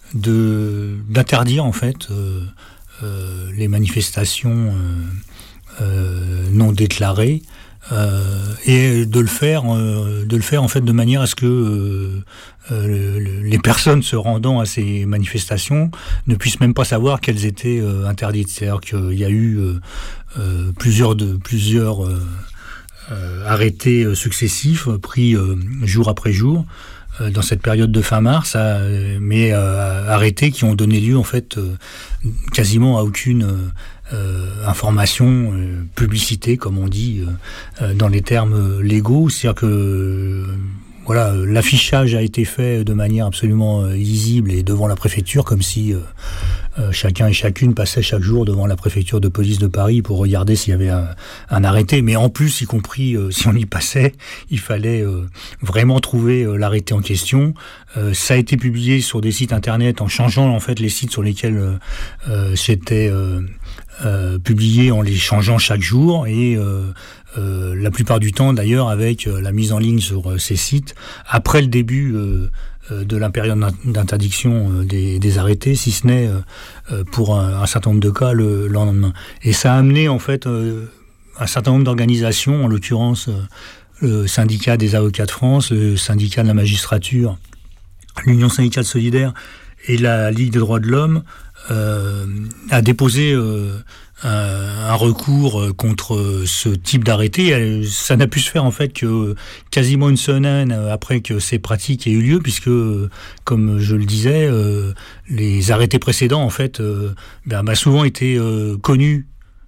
de, d'interdire en fait euh, euh, les manifestations euh, euh, non déclarées. Euh, et de le faire, euh, de le faire en fait de manière à ce que euh, euh, le, les personnes se rendant à ces manifestations ne puissent même pas savoir qu'elles étaient euh, interdites. C'est-à-dire qu'il y a eu euh, euh, plusieurs de plusieurs euh, euh, arrêtés successifs pris euh, jour après jour euh, dans cette période de fin mars, à, mais euh, arrêtés qui ont donné lieu en fait euh, quasiment à aucune euh, Euh, information, euh, publicité, comme on dit euh, dans les termes légaux. C'est-à-dire que euh, voilà, l'affichage a été fait de manière absolument euh, lisible et devant la préfecture, comme si euh, euh, chacun et chacune passait chaque jour devant la préfecture de police de Paris pour regarder s'il y avait un, un arrêté. Mais en plus, y compris euh, si on y passait, il fallait euh, vraiment trouver euh, l'arrêté en question. Euh, ça a été publié sur des sites internet en changeant en fait les sites sur lesquels euh, euh, c'était euh, Euh, publiés, en les changeant chaque jour, et euh, euh, la plupart du temps d'ailleurs avec euh, la mise en ligne sur euh, ces sites après le début euh, euh, de la période d'interdiction euh, des, des arrêtés, si ce n'est euh, pour un, un certain nombre de cas le lendemain. Et ça a amené en fait euh, un certain nombre d'organisations, en l'occurrence euh, le syndicat des avocats de France, le syndicat de la magistrature, l'Union syndicale solidaire et la Ligue des droits de l'homme, Euh, a déposé euh, un, un recours contre ce type d'arrêté. Ça n'a pu se faire en fait que quasiment une semaine après que ces pratiques aient eu lieu, puisque, comme je le disais, euh, les arrêtés précédents en fait euh, ben, ben, souvent été euh, connus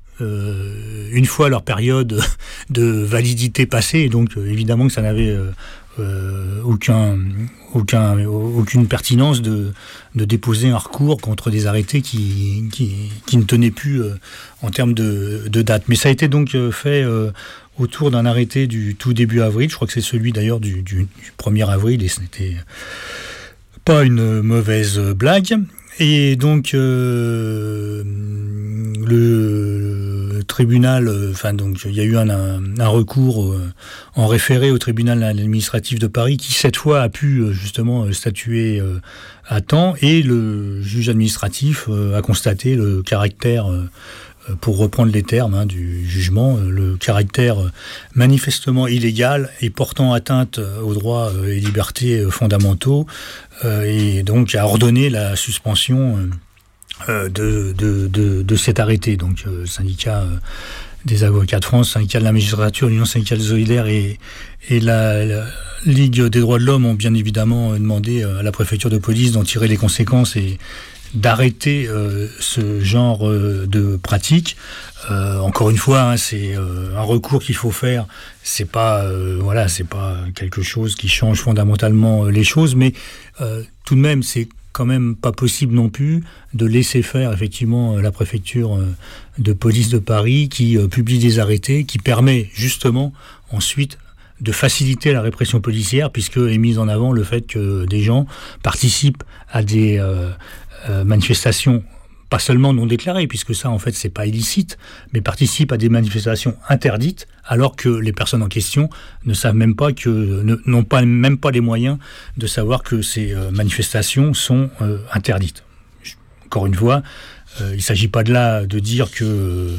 euh, une fois leur période de validité passée, et donc euh, évidemment que ça n'avait euh, Euh, aucun, aucun, aucune pertinence de, de déposer un recours contre des arrêtés qui, qui, qui ne tenaient plus euh, en termes de, de date. Mais ça a été donc euh, fait euh, autour d'un arrêté du tout début avril. Je crois que c'est celui d'ailleurs du, du, du premier avril, et ce n'était pas une mauvaise blague. Et donc euh, le tribunal, enfin euh, donc il y a eu un, un, un recours euh, en référé au tribunal administratif de Paris, qui cette fois a pu euh, justement statuer euh, à temps, et le juge administratif euh, a constaté le caractère, euh, pour reprendre les termes hein, du jugement, euh, le caractère euh, manifestement illégal et portant atteinte aux droits euh, et libertés euh, fondamentaux, euh, et donc a ordonné la suspension euh, de, de, de, de cet arrêté. Donc euh, syndicat euh, des avocats de France, syndicat de la magistrature, l'Union syndicale solidaire et, et la, la Ligue des droits de l'homme ont bien évidemment demandé à la préfecture de police d'en tirer les conséquences et d'arrêter euh, ce genre euh, de pratique. Euh, encore une fois, hein, c'est euh, un recours qu'il faut faire. C'est pas, euh, voilà, c'est pas quelque chose qui change fondamentalement euh, les choses, mais euh, tout de même, c'est quand même pas possible non plus de laisser faire effectivement la préfecture euh, de police de Paris qui euh, publie des arrêtés, qui permet justement ensuite de faciliter la répression policière, puisque est mis en avant le fait que des gens participent à des euh, euh, manifestations pas seulement non déclarées, puisque ça en fait c'est pas illicite, mais participent à des manifestations interdites, alors que les personnes en question ne savent même pas que ne, n'ont pas même pas les moyens de savoir que ces euh, manifestations sont euh, interdites. Encore une fois, euh, il s'agit pas de là de dire que euh,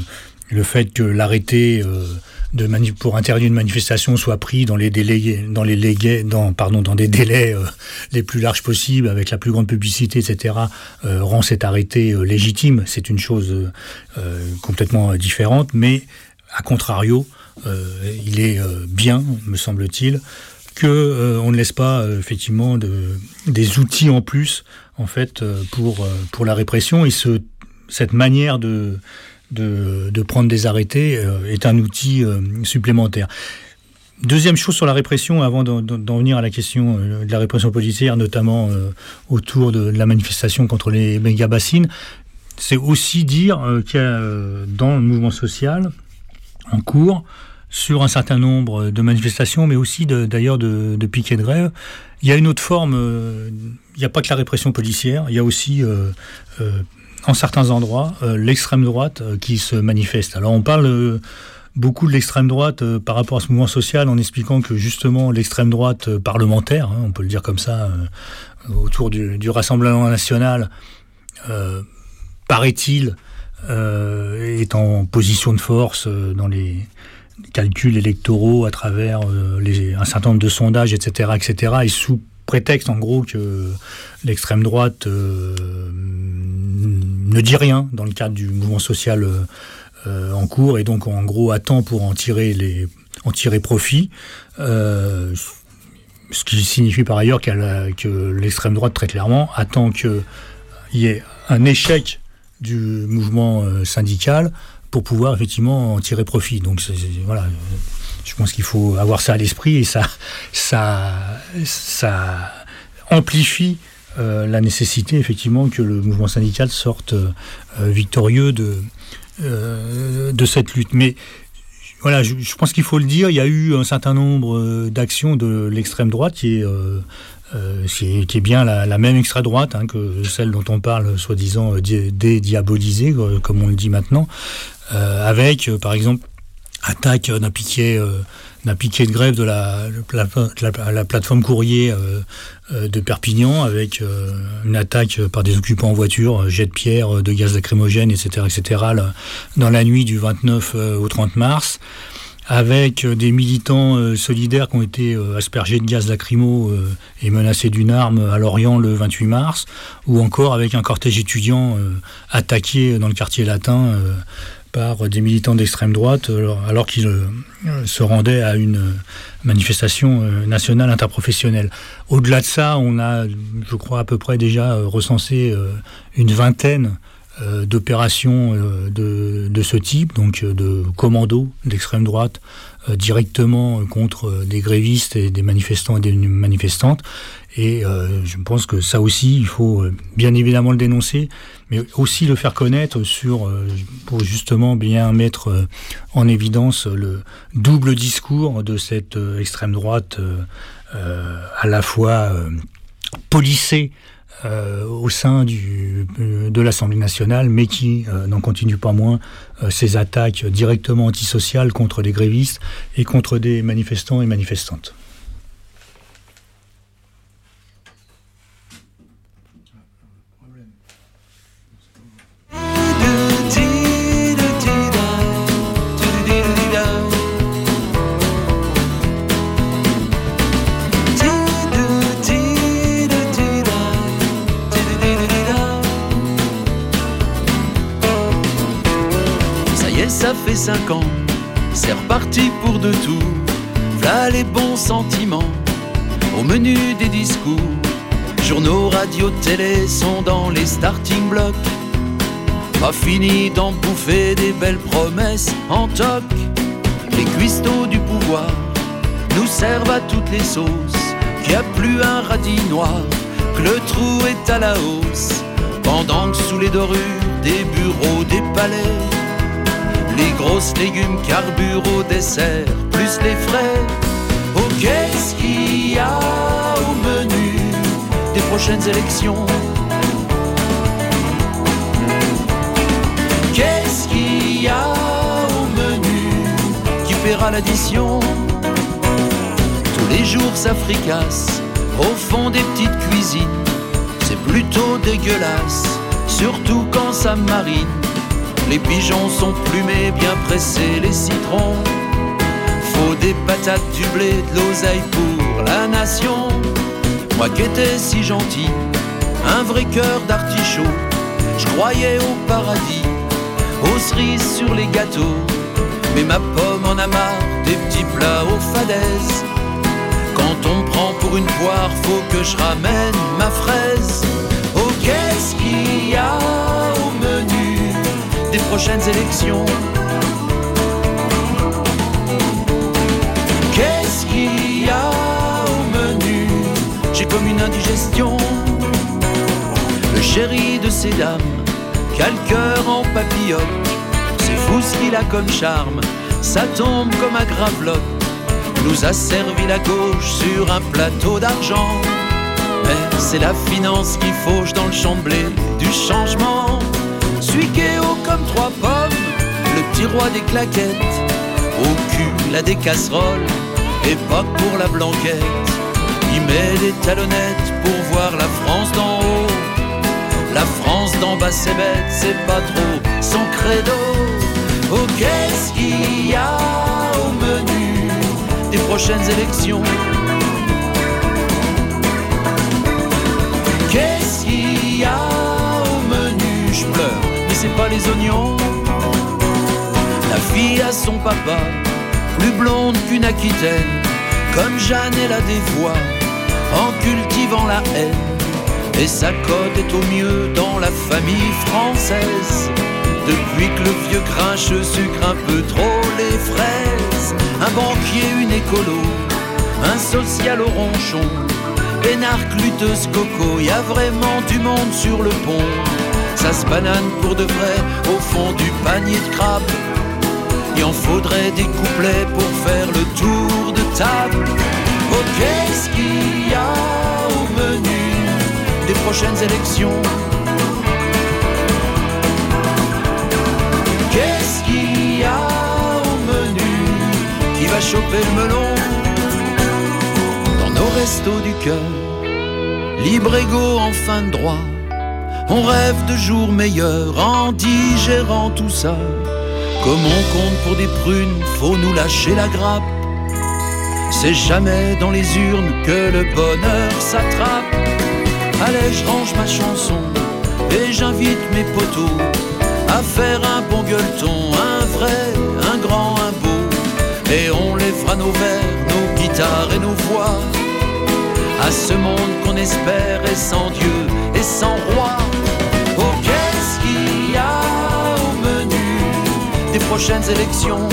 le fait que l'arrêté euh, de mani- pour interdire une manifestation soit pris dans les délais, dans les légués, dans pardon, dans des délais euh, les plus larges possibles, avec la plus grande publicité, et cetera, euh, rend cet arrêté euh, légitime. C'est une chose euh, complètement euh, différente, mais à contrario, euh, il est euh, bien, me semble-t-il, que euh, on ne laisse pas euh, effectivement de, des outils en plus, en fait, euh, pour euh, pour la répression, et ce cette manière de De, de prendre des arrêtés euh, est un outil euh, supplémentaire. Deuxième chose sur la répression, avant d'en, d'en venir à la question euh, de la répression policière, notamment euh, autour de, de la manifestation contre les méga-bassines, c'est aussi dire euh, qu'il y a euh, dans le mouvement social en cours, sur un certain nombre de manifestations, mais aussi de, d'ailleurs de, de piquets de grève, il y a une autre forme, euh, il n'y a pas que la répression policière, il y a aussi... Euh, euh, en certains endroits, euh, l'extrême droite euh, qui se manifeste. Alors on parle euh, beaucoup de l'extrême droite euh, par rapport à ce mouvement social, en expliquant que justement l'extrême droite euh, parlementaire, hein, on peut le dire comme ça, euh, autour du, du Rassemblement national, euh, paraît-il, euh, est en position de force euh, dans les calculs électoraux à travers euh, les, un certain nombre de sondages, et cetera, et cetera, et sous prétexte en gros que l'extrême droite euh, ne dit rien dans le cadre du mouvement social euh, euh, en cours, et donc en gros attend pour en tirer, les, en tirer profit, euh, ce qui signifie par ailleurs qu'elle, que l'extrême droite très clairement attend qu'il y ait un échec du mouvement euh, syndical pour pouvoir effectivement en tirer profit. Donc c'est, c'est, voilà, je pense qu'il faut avoir ça à l'esprit, et ça, ça, ça amplifie euh, la nécessité effectivement que le mouvement syndical sorte euh, victorieux de, euh, de cette lutte. Mais voilà, je, je pense qu'il faut le dire, il y a eu un certain nombre d'actions de l'extrême droite qui est, euh, euh, qui est, qui est bien la, la même extrême droite hein, que celle dont on parle soi-disant dé, dédiabolisée, comme on le dit maintenant, euh, avec euh, par exemple attaque d'un piquet, euh, d'un piquet de grève de la, la, la, la plateforme courrier euh, euh, de Perpignan, avec euh, une attaque par des occupants en voiture, jet de pierre, de gaz lacrymogène, et cetera, et cetera, là, dans la nuit du vingt-neuf euh, au trente mars, avec euh, des militants euh, solidaires qui ont été euh, aspergés de gaz lacrymo euh, et menacés d'une arme à Lorient le vingt-huit mars, ou encore avec un cortège étudiant euh, attaqué dans le quartier latin euh, par des militants d'extrême droite, alors qu'ils se rendaient à une manifestation nationale interprofessionnelle. Au-delà de ça, on a, je crois, à peu près déjà recensé une vingtaine d'opérations de, de ce type, donc de commandos d'extrême droite directement contre des grévistes et des manifestants et des manifestantes. Et euh, je pense que ça aussi, il faut bien évidemment le dénoncer, mais aussi le faire connaître sur, euh, pour justement bien mettre euh, en évidence le double discours de cette euh, extrême droite euh, euh, à la fois euh, policée euh, au sein du, euh, de l'Assemblée nationale, mais qui euh, n'en continue pas moins euh, ses attaques directement antisociales contre les grévistes et contre des manifestants et manifestantes. Ça fait cinq ans, c'est reparti pour de tout. V'là les bons sentiments, au menu des discours. Journaux, radio, télé sont dans les starting blocks. Pas fini d'en bouffer des belles promesses en toc. Les cuistots du pouvoir nous servent à toutes les sauces. Qu'il n'y a plus un radis noir, que le trou est à la hausse. Pendant que sous les dorures des bureaux, des palais, les grosses légumes carburent au dessert, plus les frais. Oh, qu'est-ce qu'il y a au menu des prochaines élections? Qu'est-ce qu'il y a au menu qui paiera l'addition? Tous les jours ça fricasse au fond des petites cuisines. C'est plutôt dégueulasse, surtout quand ça marine. Les pigeons sont plumés, bien pressés, les citrons. Faut des patates, du blé, de l'oseille pour la nation. Moi qui étais si gentil, un vrai cœur d'artichaut, je croyais au paradis, aux cerises sur les gâteaux. Mais ma pomme en a marre des petits plats aux fadaises. Quand on me prend pour une poire, faut que je ramène ma fraise. Oh, qu'est-ce qu'il y a au menu des prochaines élections? Qu'est-ce qu'il y a au menu? J'ai comme une indigestion. Le chéri de ces dames, qu'a le cœur en papillote. C'est fou ce qu'il a comme charme, ça tombe comme un gravelotte. Nous a servi la gauche sur un plateau d'argent. Mais c'est la finance qui fauche dans le champ de blé du changement. Celui qui est haut comme trois pommes, le petit roi des claquettes. Au cul, il a des casseroles, et pas pour la blanquette. Il met des talonnettes pour voir la France d'en haut. La France d'en bas c'est bête, c'est pas trop son credo. Oh, qu'est-ce qu'il y a au menu des prochaines élections? Qu'est-ce qu'il y a au menu? Je pleure, mais c'est pas les oignons. La fille a son papa, plus blonde qu'une Aquitaine. Comme Jeanne, elle a des voix en cultivant la haine. Et sa cote est au mieux dans la famille française. Depuis que le vieux grincheux sucre un peu trop les fraises. Un banquier, une écolo, un social au ronchon, énarque, lutteuse, coco, y a vraiment du monde sur le pont. Ça se banane pour de vrai au fond du panier de crabe. Il en faudrait des couplets pour faire le tour de table. Oh, qu'est-ce qu'il y a au menu des prochaines élections? Qu'est-ce qu'il y a au menu qui va choper le melon? Dans nos restos du cœur, libre égaux en fin de droit, on rêve de jours meilleurs en digérant tout ça. Comme on compte pour des prunes, faut nous lâcher la grappe. C'est jamais dans les urnes que le bonheur s'attrape. Allez, je range ma chanson et j'invite mes potos à faire un bon gueuleton, un vrai, un grand, un beau. Et on lèvera nos verres, nos guitares et nos voix à ce monde qu'on espère est sans Dieu et sans roi. Oh, qu'est-ce qu'il y a au menu des prochaines élections?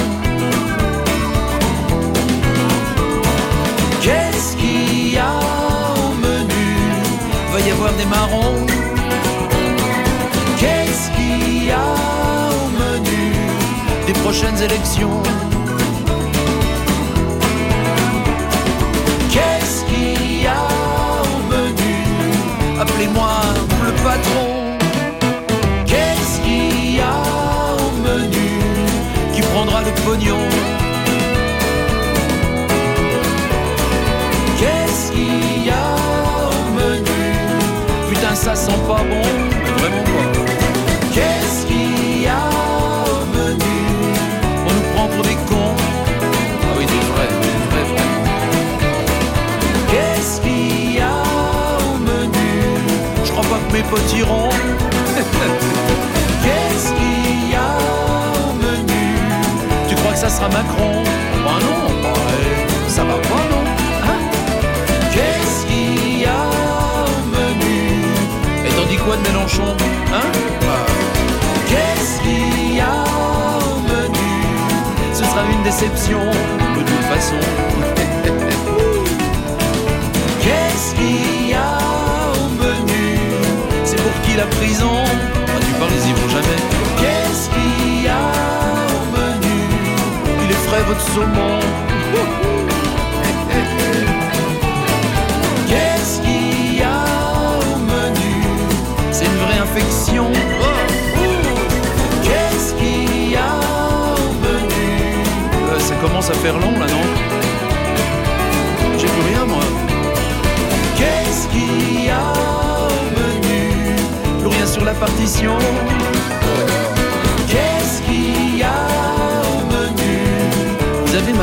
Qu'est-ce qu'il y a au menu? Va y avoir des marrons. Qu'est-ce qu'il y a au menu des prochaines élections? Qu'est-ce qu'il y a au menu? Appelez-moi le patron. Qu'est-ce qu'il y a au menu qui prendra le pognon? Qu'est-ce qu'il y a au menu? Putain, ça sent pas bon, vraiment pas. Qu'est-ce qu'il y a au menu? On nous prend pour des cons. Ah oui, des vrais, des vrais, vraiment. Qu'est-ce qu'il y a au menu? Je crois pas que mes potes iront. Qu'est-ce qu'il y a au menu? Tu crois que ça sera Macron? Bah non, bah, ça va pas, non? Qu'est-ce qu'il y a au menu? Et t'en dis quoi de Mélenchon? Hein? Bah, qu'est-ce qu'il y a au menu? Ce sera une déception, de toute façon. Qu'est-ce qu'il y a au menu? C'est pour qui la prison? Ah, tu parles, ils y vont jamais. Qu'est-ce qu'il y a au menu? Il est frais, votre saumon. Qu'est-ce qu'il y a au menu? C'est une vraie infection. Oh, oh. Qu'est-ce qu'il y a au menu? euh, Ça commence à faire long là, non? J'ai plus rien moi. Qu'est-ce qu'il y a au menu? Plus rien sur la partition. Qu'est-ce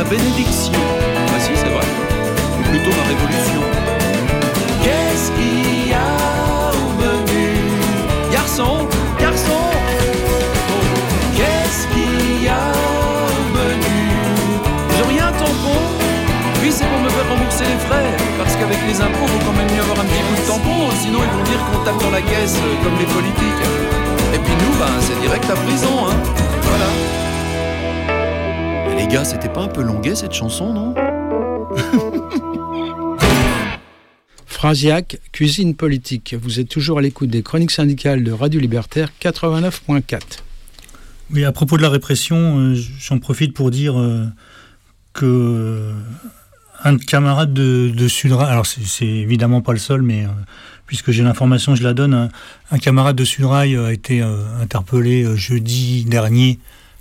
ma bénédiction. Ah si, c'est vrai. Ou plutôt ma révolution. Qu'est-ce qu'il y a au menu? Garçon, garçon. Oh, qu'est-ce qu'il y a au menu? Ils ont rien tampon? Oui, c'est pour me faire rembourser les frais. Parce qu'avec les impôts, il faut quand même mieux avoir un petit bout de tampon. Sinon, ils vont dire qu'on tape dans la caisse euh, comme les politiques. Et puis nous, ben, c'est direct à prison, hein. Voilà. Et les gars, c'était pas un peu longuet cette chanson, non? Phrasiac, cuisine politique. Vous êtes toujours à l'écoute des chroniques syndicales de Radio Libertaire quatre-vingt-neuf point quatre. Oui, à propos de la répression, euh, j'en profite pour dire euh, que euh, un camarade de, de Sudrail, alors c'est, c'est évidemment pas le seul, mais euh, puisque j'ai l'information, je la donne, un, un camarade de Sudrail a été euh, interpellé euh, jeudi dernier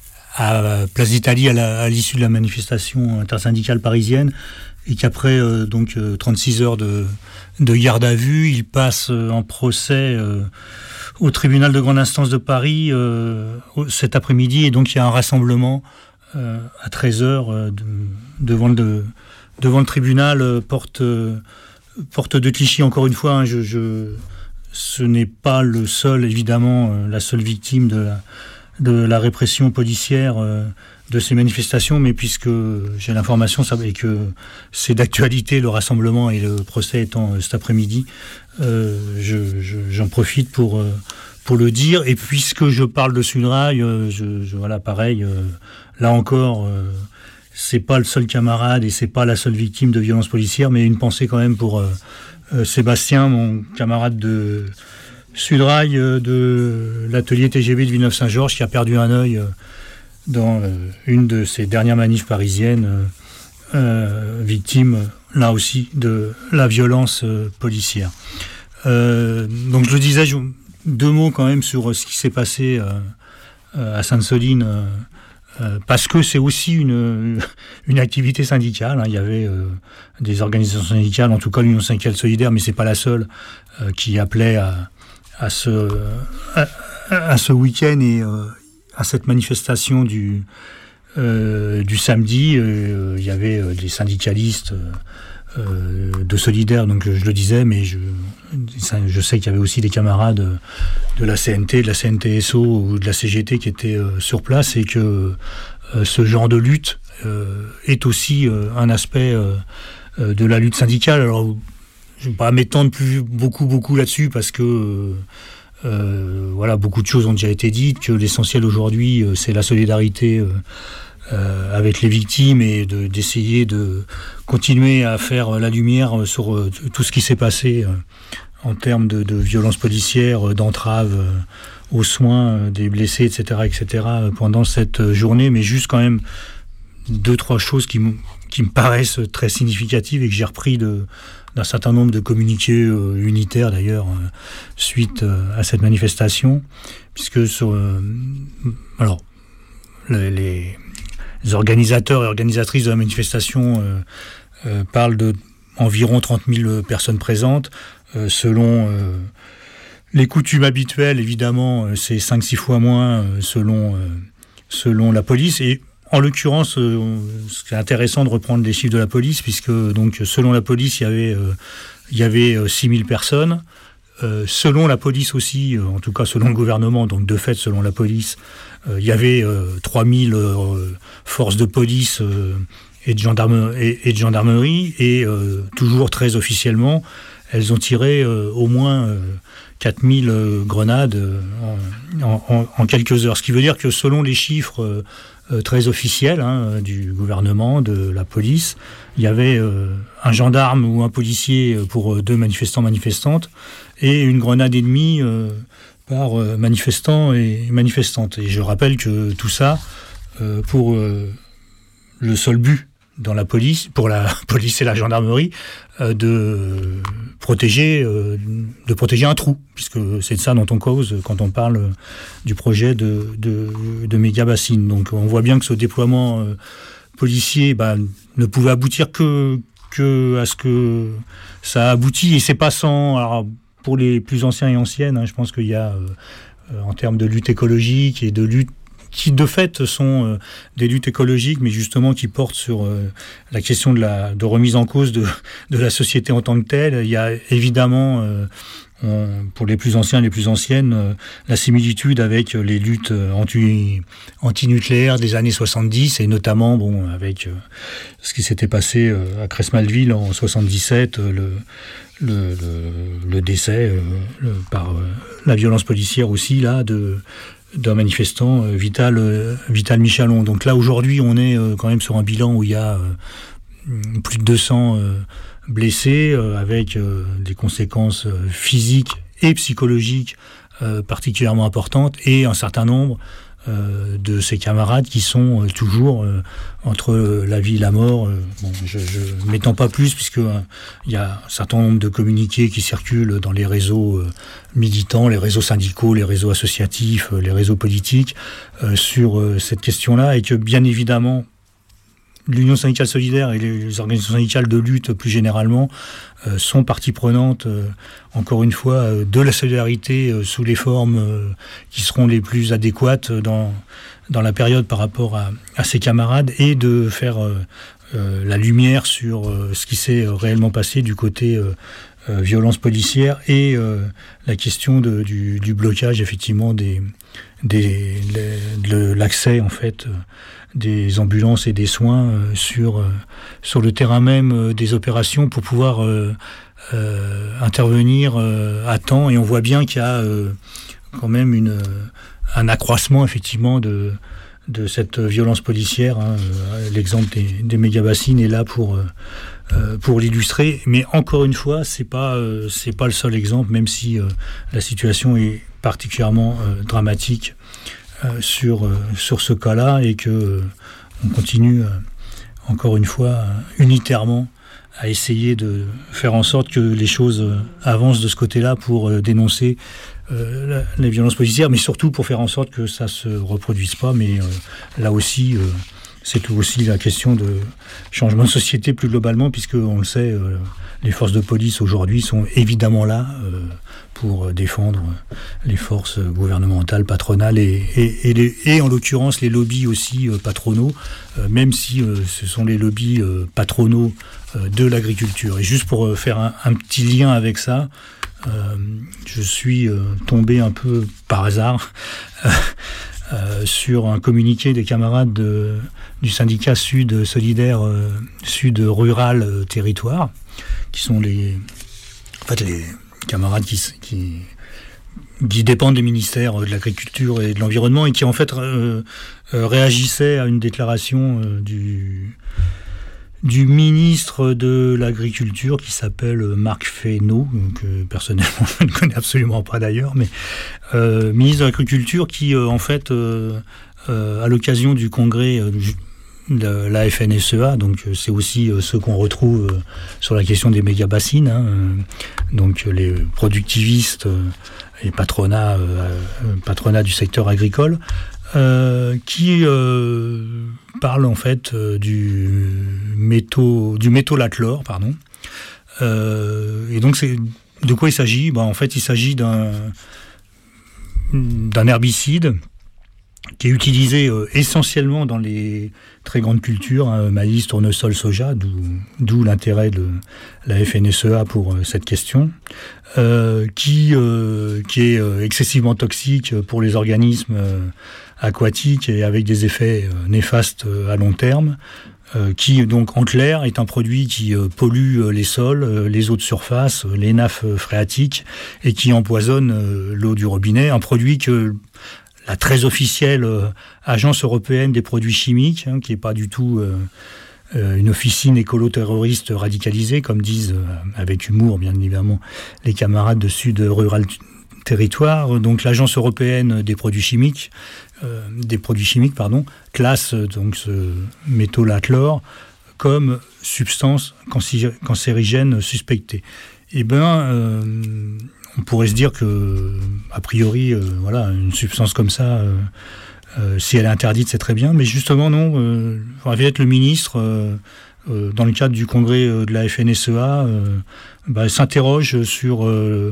à Place d'Italie à, la, à l'issue de la manifestation intersyndicale parisienne, et qu'après euh, donc euh, trente-six heures de, de garde à vue, il passe euh, en procès euh, au tribunal de grande instance de Paris euh, cet après-midi, et donc il y a un rassemblement euh, à treize heures euh, de, devant, le, devant le tribunal euh, porte, euh, porte de Clichy. Encore une fois, hein, je, je, ce n'est pas le seul, évidemment, euh, la seule victime de la, de la répression policière euh, de ces manifestations, mais puisque j'ai l'information et que c'est d'actualité, le rassemblement et le procès étant euh, cet après-midi, euh, je, je, j'en profite pour, euh, pour le dire. Et puisque je parle de Sudrail, euh, je, je, voilà, pareil, euh, là encore, euh, c'est pas le seul camarade et c'est pas la seule victime de violences policières, mais une pensée quand même pour euh, euh, Sébastien, mon camarade de Sudrail, euh, de l'atelier T G V de Villeneuve-Saint-Georges, qui a perdu un œil euh, dans euh, une de ces dernières manifs parisiennes, euh, euh, victime, là aussi, de la violence euh, policière. Euh, donc je le disais, je, deux mots quand même sur ce qui s'est passé euh, euh, à Sainte-Soline, euh, euh, parce que c'est aussi une, une activité syndicale, hein. Il y avait euh, des organisations syndicales, en tout cas l'Union syndicale solidaire, mais c'est pas la seule, euh, qui appelait à, à ce, à, à ce week-end et euh, à cette manifestation du, euh, du samedi. Euh, il y avait euh, des syndicalistes euh, de Solidaires, donc je le disais, mais je, je sais qu'il y avait aussi des camarades de la C N T, de la C N T S O ou de la C G T qui étaient euh, sur place, et que euh, ce genre de lutte euh, est aussi euh, un aspect euh, euh, de la lutte syndicale. Alors, je ne vais pas m'étendre plus beaucoup, beaucoup là-dessus, parce que euh, Euh, voilà, beaucoup de choses ont déjà été dites, que l'essentiel aujourd'hui, euh, c'est la solidarité euh, euh, avec les victimes, et de, d'essayer de continuer à faire la lumière sur euh, tout ce qui s'est passé euh, en termes de, de violences policières, d'entraves euh, aux soins euh, des blessés, et cetera, et cetera, euh, pendant cette journée. Mais juste quand même deux, trois choses qui, m- qui me paraissent très significatives et que j'ai repris de d'un certain nombre de communiqués euh, unitaires d'ailleurs euh, suite euh, à cette manifestation, puisque sur, euh, alors les, les organisateurs et organisatrices de la manifestation euh, euh, parlent de environ trente mille personnes présentes. Euh, selon euh, les coutumes habituelles, évidemment, euh, c'est cinq six fois moins euh, selon, euh, selon la police. Et en l'occurrence, euh, c'est intéressant de reprendre les chiffres de la police, puisque donc, selon la police, il y avait, euh, il y avait euh, six mille personnes. Euh, selon la police aussi, euh, en tout cas selon le gouvernement, donc de fait selon la police, euh, il y avait euh, trois mille euh, forces de police euh, et, de gendarme, et, et de gendarmerie, et euh, toujours très officiellement, elles ont tiré euh, au moins euh, quatre mille euh, grenades euh, en, en, en quelques heures. Ce qui veut dire que selon les chiffres euh, Euh, très officiel hein, du gouvernement, de la police, il y avait euh, un gendarme ou un policier pour euh, deux manifestants manifestantes, et une grenade et demie euh, par euh, manifestant et manifestante. Et je rappelle que tout ça euh, pour euh, le seul but dans la police, pour la police et la gendarmerie, euh, de protéger, euh, de protéger un trou, puisque c'est de ça dont on cause quand on parle du projet de, de, de méga bassines. Donc on voit bien que ce déploiement euh, policier bah, ne pouvait aboutir que, que à ce que ça aboutit, et c'est pas sans. Alors, pour les plus anciens et anciennes, hein, je pense qu'il y a, euh, en termes de lutte écologique et de lutte qui de fait sont euh, des luttes écologiques, mais justement qui portent sur euh, la question de la de remise en cause de, de la société en tant que telle. Il y a évidemment, euh, on, pour les plus anciens, les plus anciennes, euh, la similitude avec les luttes anti, anti-nucléaires des années soixante-dix, et notamment bon, avec euh, ce qui s'était passé euh, à Cresmatville en soixante-dix-sept, euh, le Le, le, le décès euh, le, par euh, la violence policière aussi là de d'un manifestant euh, Vital euh, Vital Michalon. Donc là aujourd'hui on est euh, quand même sur un bilan où il y a euh, plus de deux cents euh, blessés euh, avec euh, des conséquences euh, physiques et psychologiques euh, particulièrement importantes, et un certain nombre Euh, de ses camarades qui sont euh, toujours euh, entre euh, la vie et la mort. Euh, bon, je ne m'étends pas plus, puisqu'il euh, y a un certain nombre de communiqués qui circulent dans les réseaux euh, militants, les réseaux syndicaux, les réseaux associatifs, euh, les réseaux politiques, euh, sur euh, cette question-là, et que bien évidemment, l'Union syndicale solidaire et les organisations syndicales de lutte plus généralement euh, sont partie prenante, euh, encore une fois, euh, de la solidarité euh, sous les formes euh, qui seront les plus adéquates dans, dans la période par rapport à, à ses camarades, et de faire euh, euh, la lumière sur euh, ce qui s'est réellement passé du côté euh, euh, violence policière, et euh, la question de, du, du blocage effectivement des, des, de l'accès en fait euh, des ambulances et des soins euh, sur, euh, sur le terrain même euh, des opérations, pour pouvoir euh, euh, intervenir euh, à temps. Et on voit bien qu'il y a euh, quand même une, un accroissement effectivement de, de cette violence policière. Hein. L'exemple des, des méga-bassines est là pour, euh, pour l'illustrer. Mais encore une fois, c'est pas, euh, c'est pas le seul exemple, même si euh, la situation est particulièrement euh, dramatique Euh, sur, euh, sur ce cas-là, et que euh, on continue euh, encore une fois euh, unitairement à essayer de faire en sorte que les choses euh, avancent de ce côté-là pour euh, dénoncer euh, la, les violences policières, mais surtout pour faire en sorte que ça se reproduise pas. Mais euh, là aussi, euh, c'est aussi la question de changement de société plus globalement, puisque on le sait, euh, les forces de police aujourd'hui sont évidemment là euh, pour défendre les forces gouvernementales, patronales, et, et, et, les, et en l'occurrence les lobbies aussi euh, patronaux, euh, même si euh, ce sont les lobbies euh, patronaux euh, de l'agriculture. Et juste pour euh, faire un, un petit lien avec ça, euh, je suis euh, tombé un peu par hasard euh, sur un communiqué des camarades de, du syndicat Sud Solidaire, euh, Sud Rural euh, Territoire, qui sont les, en fait, les camarades qui, qui, qui dépendent des ministères de l'Agriculture et de l'Environnement, et qui en fait euh, euh, réagissaient à une déclaration euh, du, du ministre de l'Agriculture, qui s'appelle Marc Fesneau, que personnellement je ne connais absolument pas d'ailleurs, mais euh, ministre de l'Agriculture qui euh, en fait euh, euh, à l'occasion du congrès euh, de la F N S E A, donc c'est aussi euh, ce qu'on retrouve euh, sur la question des méga-bassines, hein, euh, donc les productivistes euh, et patronats, euh, patronat du secteur agricole, euh, qui euh, parlent en fait euh, du métaux, du métolachlore, pardon. Euh, et donc c'est de quoi il s'agit ? Ben, en fait, il s'agit d'un d'un herbicide qui est utilisé euh, essentiellement dans les très grandes cultures, hein, maïs, tournesol, soja, d'où, d'où l'intérêt de la F N S E A pour euh, cette question, euh, qui, euh, qui est euh, excessivement toxique pour les organismes euh, aquatiques, et avec des effets euh, néfastes euh, à long terme, euh, qui donc en clair est un produit qui euh, pollue euh, les sols, euh, les eaux de surface, euh, les nappes euh, phréatiques, et qui empoisonne euh, l'eau du robinet, un produit que la très officielle euh, Agence européenne des produits chimiques, hein, qui n'est pas du tout euh, euh, une officine écolo-terroriste radicalisée, comme disent euh, avec humour bien évidemment les camarades de Sud Rural Territoire. Donc l'Agence européenne des produits chimiques, euh, des produits chimiques pardon, classe donc ce métolachlore comme substance cancérigène suspectée. Eh ben euh, on pourrait se dire que, a priori, euh, voilà, une substance comme ça, euh, euh, si elle est interdite, c'est très bien. Mais justement, non. Euh, être le ministre, euh, euh, dans le cadre du congrès euh, de la F N S E A, euh, bah, s'interroge sur euh,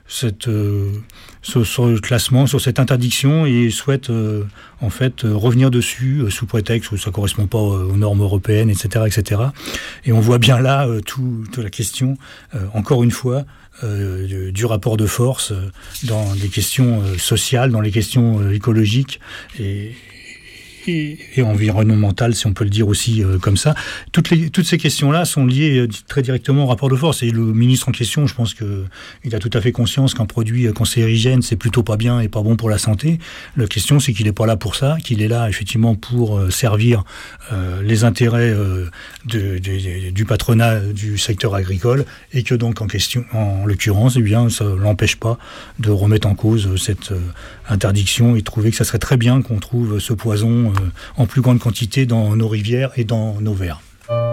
cette, euh, sur, sur le classement, sur cette interdiction, et souhaite euh, en fait euh, revenir dessus euh, sous prétexte que ça correspond pas aux normes européennes, et cetera, et cetera. Et on voit bien là euh, tout, toute la question, euh, encore une fois, euh, du, du rapport de force euh, dans les questions euh, sociales, dans les questions euh, écologiques et Et, et environnementale, si on peut le dire aussi euh, comme ça. Toutes, les, toutes ces questions-là sont liées euh, très directement au rapport de force. Et le ministre en question, je pense qu'il a tout à fait conscience qu'un produit euh, cancérigène, c'est plutôt pas bien et pas bon pour la santé. La question, c'est qu'il n'est pas là pour ça, qu'il est là effectivement pour euh, servir euh, les intérêts euh, de, de, du patronat du secteur agricole, et que donc en question, en l'occurrence, eh bien, ça l'empêche pas de remettre en cause cette euh, interdiction, et trouver que ça serait très bien qu'on trouve ce poison en plus grande quantité dans nos rivières et dans nos vers.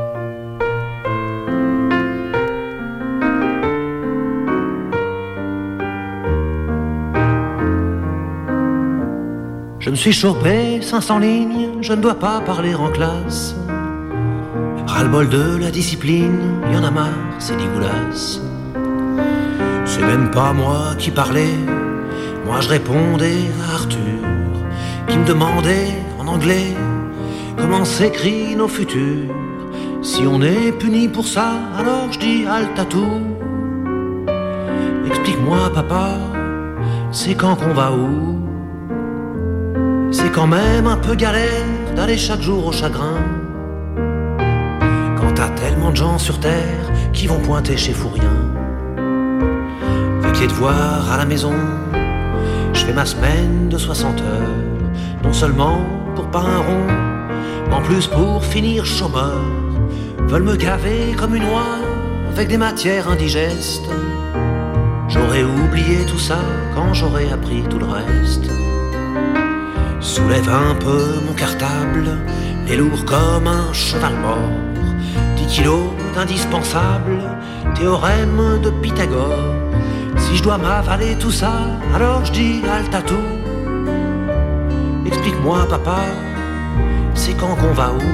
Je me suis chopé cinq cents lignes, je ne dois pas parler en classe. Ras-le-bol de la discipline, y en a marre, c'est dégueulasse. C'est même pas moi qui parlais, moi je répondais à Arthur, qui me demandait en anglais comment s'écrit nos futurs. Si on est puni pour ça, alors je dis halte à tout. Explique-moi papa, c'est quand qu'on va où? C'est quand même un peu galère d'aller chaque jour au chagrin, quand t'as tellement de gens sur terre qui vont pointer chez Fourien. Avec les devoirs à la maison, je fais ma semaine de soixante heures, non seulement pour pas un rond, mais en plus pour finir chômeur. Veulent me gaver comme une oie avec des matières indigestes. J'aurais oublié tout ça quand j'aurais appris tout le reste. Soulève un peu mon cartable, est lourd comme un cheval mort. Dix kilos d'indispensable, théorème de Pythagore. Si je dois m'avaler tout ça, alors je dis halte à tout. Explique-moi papa, c'est quand qu'on va où?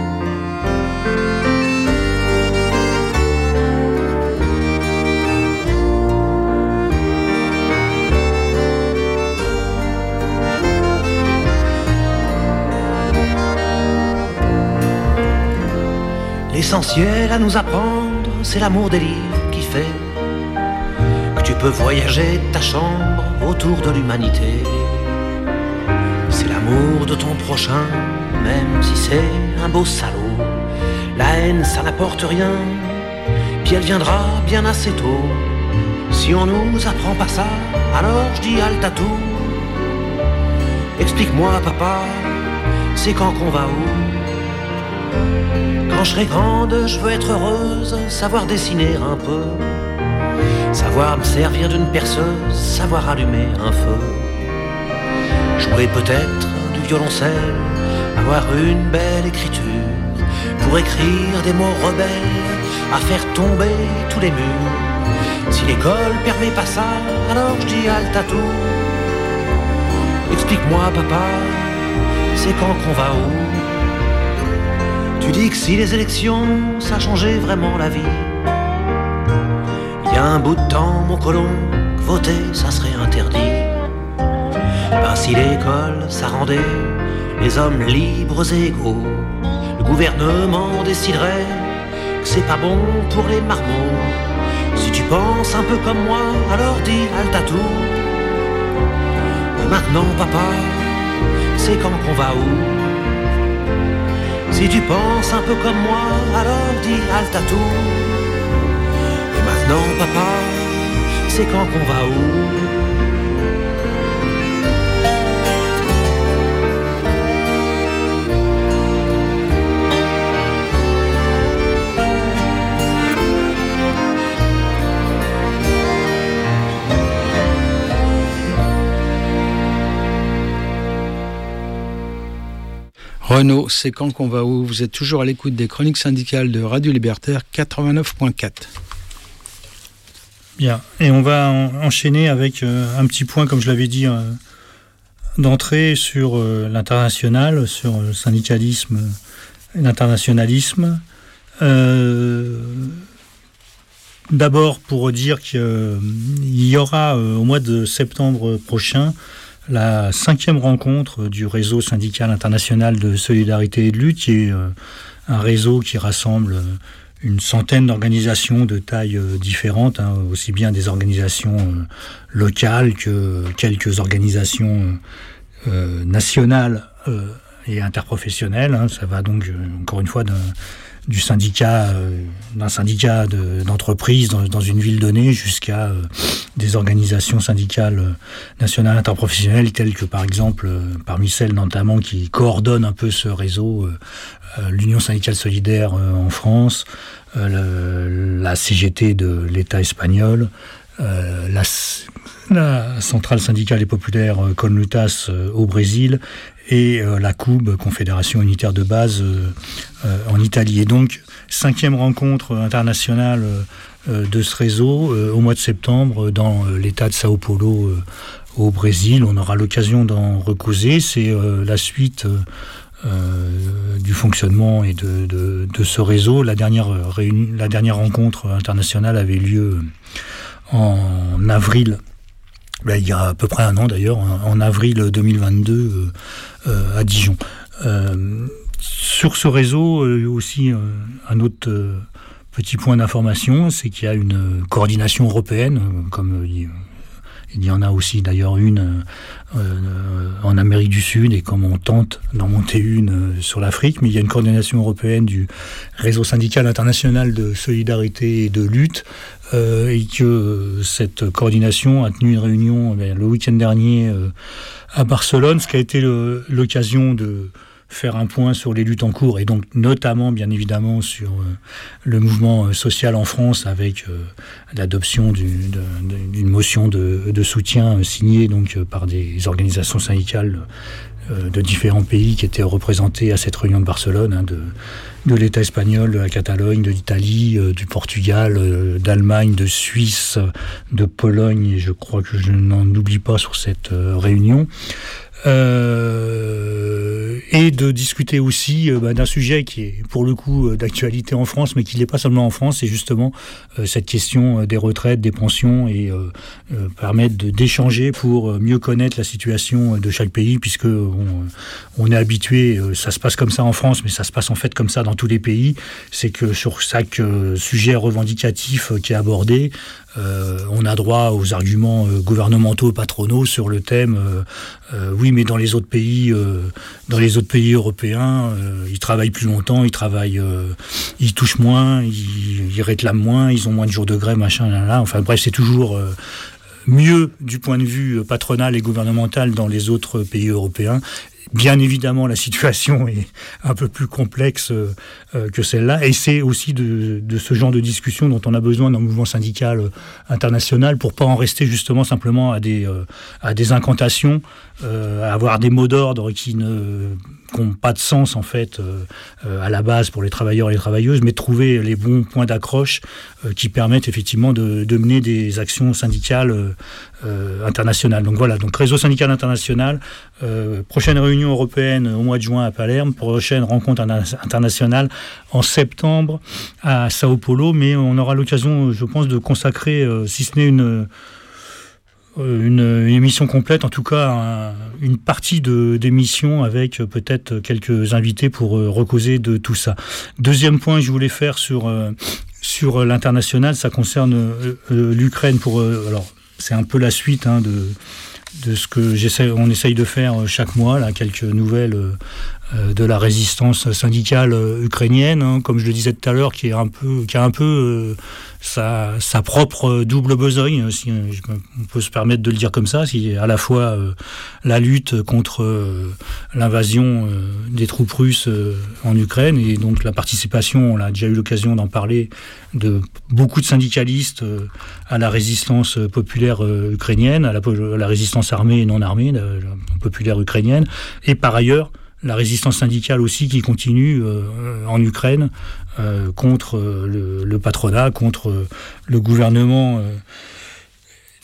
L'essentiel à nous apprendre, c'est l'amour des livres qui fait que tu peux voyager de ta chambre autour de l'humanité. C'est l'amour de ton prochain, même si c'est un beau salaud. La haine, ça n'apporte rien, puis elle viendra bien assez tôt. Si on nous apprend pas ça, alors je dis halte à tout. Explique-moi papa, c'est quand qu'on va où? Quand je serai grande, je veux être heureuse, savoir dessiner un peu, savoir me servir d'une perceuse, savoir allumer un feu, jouer peut-être du violoncelle, avoir une belle écriture, pour écrire des mots rebelles, à faire tomber tous les murs. Si l'école permet pas ça, alors je dis halte à tout. Explique-moi papa, c'est quand qu'on va où? Tu dis que si les élections, ça changeait vraiment la vie. Il y a un bout de temps, mon colon, que voter, ça serait interdit. Ben si l'école, ça rendait les hommes libres et égaux, le gouvernement déciderait que c'est pas bon pour les marmots. Si tu penses un peu comme moi, alors dis halte à tout. Et maintenant papa, c'est quand qu'on va où? Si tu penses un peu comme moi, alors dis halte à tout. Et maintenant papa, c'est quand qu'on va où? Renaud, c'est quand qu'on va où? Vous êtes toujours à l'écoute des chroniques syndicales de Radio Libertaire quatre-vingt-neuf point quatre. Bien, et on va en, enchaîner avec euh, un petit point, comme je l'avais dit, euh, d'entrée sur euh, l'international, sur le syndicalisme et l'internationalisme. Euh, d'abord pour dire qu'il y aura euh, au mois de septembre prochain la cinquième rencontre du réseau syndical international de solidarité et de lutte, qui est euh, un réseau qui rassemble une centaine d'organisations de tailles euh, différentes, hein, aussi bien des organisations euh, locales que quelques organisations euh, nationales euh, et interprofessionnelles. Hein. Ça va donc, euh, encore une fois, d'un du syndicat, euh, d'un syndicat de, d'entreprise dans, dans une ville donnée jusqu'à euh, des organisations syndicales euh, nationales interprofessionnelles telles que par exemple, euh, parmi celles notamment qui coordonnent un peu ce réseau, euh, euh, l'Union syndicale solidaire euh, en France, euh, le, la C G T de l'État espagnol, euh, la, la centrale syndicale et populaire euh, Conlutas euh, au Brésil, et euh, la C U B, Confédération unitaire de base, euh, euh, en Italie. Et donc, cinquième rencontre internationale euh, de ce réseau euh, au mois de septembre dans euh, l'état de Sao Paulo euh, au Brésil. On aura l'occasion d'en recauser. C'est euh, la suite euh, euh, du fonctionnement et de, de, de ce réseau. La dernière, réuni- la dernière rencontre internationale avait lieu en avril. Ben, il y a à peu près un an d'ailleurs, en avril deux mille vingt-deux euh, euh, à Dijon. Euh, sur ce réseau, euh, aussi euh, un autre euh, petit point d'information, c'est qu'il y a une coordination européenne, euh, comme euh, il y en a aussi d'ailleurs une euh, en Amérique du Sud, et comme on tente d'en monter une euh, sur l'Afrique, mais il y a une coordination européenne du réseau syndical international de solidarité et de lutte, euh, et que euh, cette coordination a tenu une réunion euh, le week-end dernier euh, à Barcelone, ce qui a été le, l'occasion de faire un point sur les luttes en cours, et donc notamment, bien évidemment, sur euh, le mouvement euh, social en France, avec euh, l'adoption du, de, de, d'une motion de, de soutien euh, signée donc, euh, par des organisations syndicales euh, de différents pays qui étaient représentés à cette réunion de Barcelone, hein, de, de l'État espagnol, de la Catalogne, de l'Italie, euh, du Portugal, euh, d'Allemagne, de Suisse, de Pologne, et je crois que je n'en oublie pas sur cette euh, réunion. Euh, et de discuter aussi euh, bah, d'un sujet qui est pour le coup euh, d'actualité en France, mais qui n'est pas seulement en France, c'est justement euh, cette question euh, des retraites, des pensions, et euh, euh, permettre de, d'échanger pour euh, mieux connaître la situation euh, de chaque pays, puisque on, on est habitué, euh, ça se passe comme ça en France, mais ça se passe en fait comme ça dans tous les pays. C'est que sur chaque euh, sujet revendicatif euh, qui est abordé, Euh, on a droit aux arguments euh, gouvernementaux, patronaux sur le thème euh, euh, oui, mais dans les autres pays, euh, dans les autres pays européens, euh, ils travaillent plus longtemps, ils travaillent, euh, ils touchent moins, ils, ils réclament moins, ils ont moins de jours de grève, machin, là, là. Enfin bref, c'est toujours euh, mieux du point de vue patronal et gouvernemental dans les autres pays européens. Bien évidemment, la situation est un peu plus complexe euh, que celle-là, et c'est aussi de, de ce genre de discussion dont on a besoin dans le mouvement syndical euh, international, pour pas en rester justement simplement à des, euh, à des incantations, euh, à avoir des mots d'ordre qui ne qui n'ont pas de sens en fait euh, euh, à la base pour les travailleurs et les travailleuses, mais trouver les bons points d'accroche euh, qui permettent effectivement de, de mener des actions syndicales euh, euh, internationales. Donc voilà, donc réseau syndical international, euh, prochaine réunion européenne au mois de juin à Palerme, prochaine rencontre internationale en septembre à Sao Paulo, mais on aura l'occasion, je pense, de consacrer, euh, si ce n'est une Une, une émission complète, en tout cas un, une partie de, d'émission avec peut-être quelques invités pour euh, recauser de tout ça. Deuxième point que je voulais faire sur, euh, sur l'international, ça concerne euh, euh, l'Ukraine. Pour, euh, alors, c'est un peu la suite hein, de, de ce que j'essaie, on essaye de faire chaque mois, là, quelques nouvelles euh, de la résistance syndicale euh, ukrainienne, hein, comme je le disais tout à l'heure, qui est un peu, qui a un peu euh, sa, sa propre double besogne, si on peut se permettre de le dire comme ça, si à la fois euh, la lutte contre euh, l'invasion euh, des troupes russes euh, en Ukraine, et donc la participation, on a déjà eu l'occasion d'en parler, de beaucoup de syndicalistes euh, à la résistance populaire euh, ukrainienne, à la, à la résistance armée et non armée, la, la populaire ukrainienne, et par ailleurs la résistance syndicale aussi qui continue euh, en Ukraine euh, contre euh, le, le patronat, contre euh, le gouvernement euh,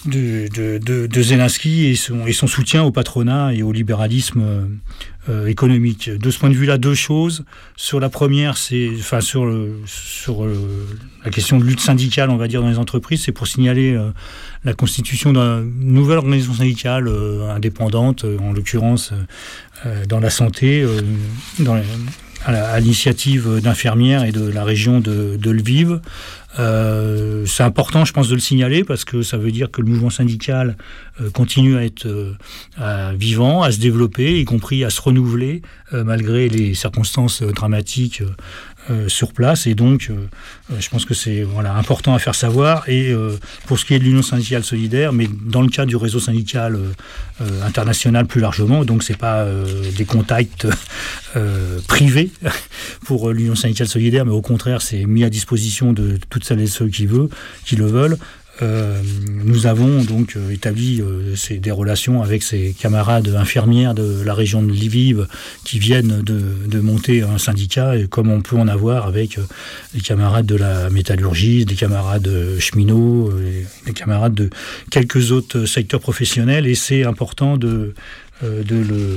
de, de, de, de Zelensky et son, et son soutien au patronat et au libéralisme euh, euh, économique. De ce point de vue-là, deux choses. Sur la première, c'est, enfin, sur, le, sur le, la question de lutte syndicale, on va dire, dans les entreprises, c'est pour signaler euh, la constitution d'une nouvelle organisation syndicale euh, indépendante, euh, en l'occurrence euh, dans la santé, euh, dans les, à, la, à l'initiative d'infirmières et de la région de, de Lviv. Euh, c'est important, je pense, de le signaler parce que ça veut dire que le mouvement syndical euh, continue à être euh, à, vivant, à se développer, y compris à se renouveler euh, malgré les circonstances euh, dramatiques euh, euh, sur place. Et donc, euh, je pense que c'est voilà important à faire savoir. Et euh, pour ce qui est de l'Union syndicale solidaire, mais dans le cas du réseau syndical euh, euh, international plus largement, donc c'est pas euh, des contacts euh, privés pour l'Union syndicale solidaire, mais au contraire, c'est mis à disposition de toutes celles et ceux qui veulent, qui le veulent. Euh, nous avons donc euh, établi euh, ces, des relations avec ces camarades infirmières de la région de Lviv qui viennent de, de monter un syndicat, et comme on peut en avoir avec euh, les camarades de la métallurgie, des camarades euh, cheminots, euh, des camarades de quelques autres secteurs professionnels, et c'est important de de le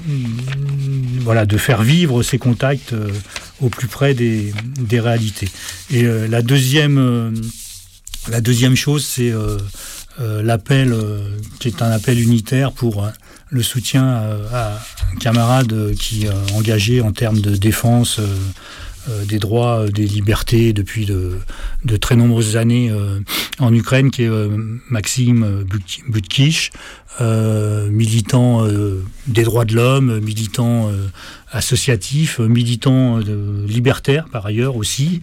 voilà de faire vivre ces contacts euh, au plus près des, des réalités. Et euh, la deuxième euh, la deuxième chose, c'est euh, euh, l'appel euh, qui est un appel unitaire pour euh, le soutien euh, à un camarade qui est euh, engagé en termes de défense euh, euh, des droits, euh, des libertés depuis de, de très nombreuses années euh, en Ukraine, qui est euh, Maxime Butkich, euh, militant euh, des droits de l'homme, militant euh, associatif, militant euh, libertaire par ailleurs aussi,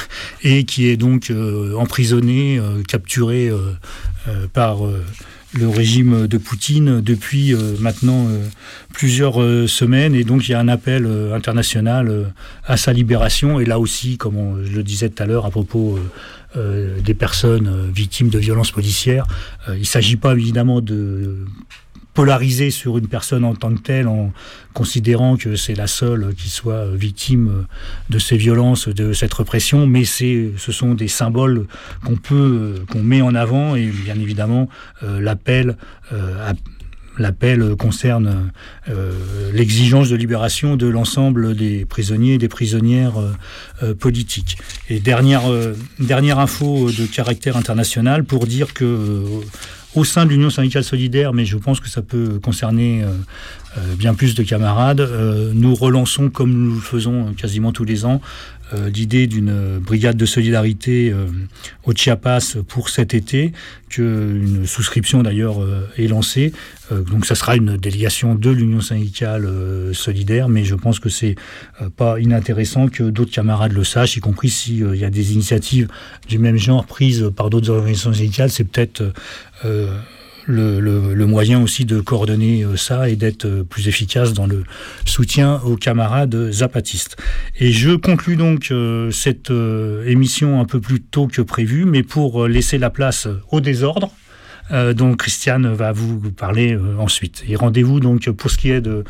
et qui est donc euh, emprisonné, euh, capturé euh, euh, par euh, le régime de Poutine depuis euh, maintenant euh, plusieurs euh, semaines, et donc il y a un appel euh, international euh, à sa libération. Et là aussi, comme on, je le disais tout à l'heure à propos euh, euh, des personnes euh, victimes de violences policières, euh, il ne s'agit pas évidemment de polariser sur une personne en tant que telle en considérant que c'est la seule qui soit victime de ces violences, de cette répression, mais c'est, ce sont des symboles qu'on peut, qu'on met en avant, et bien évidemment euh, l'appel euh, à L'appel concerne euh, l'exigence de libération de l'ensemble des prisonniers et des prisonnières euh, euh, politiques. Et dernière, euh, dernière info de caractère international pour dire que euh, au sein de l'Union syndicale solidaire, mais je pense que ça peut concerner euh, euh, bien plus de camarades, euh, nous relançons, comme nous le faisons quasiment tous les ans, euh, l'idée d'une brigade de solidarité euh, au Chiapas pour cet été, qu'une souscription d'ailleurs euh, est lancée. Euh, donc ça sera une délégation de l'Union syndicale euh, solidaire, mais je pense que c'est euh, pas inintéressant que d'autres camarades le sachent, y compris s'il euh, y a des initiatives du même genre prises par d'autres organisations syndicales. C'est peut-être euh, Le, le, le moyen aussi de coordonner euh, ça et d'être euh, plus efficace dans le soutien aux camarades zapatistes. Et je conclus donc euh, cette euh, émission un peu plus tôt que prévu, mais pour euh, laisser la place au désordre, euh, dont Christiane va vous parler euh, ensuite. Et rendez-vous donc pour ce qui est de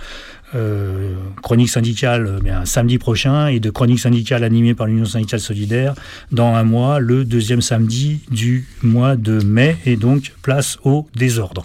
euh, chronique syndicale euh, bien, samedi prochain, et de chronique syndicale animée par l'Union syndicale solidaire dans un mois, le deuxième samedi du mois de mai, et donc place au désordre.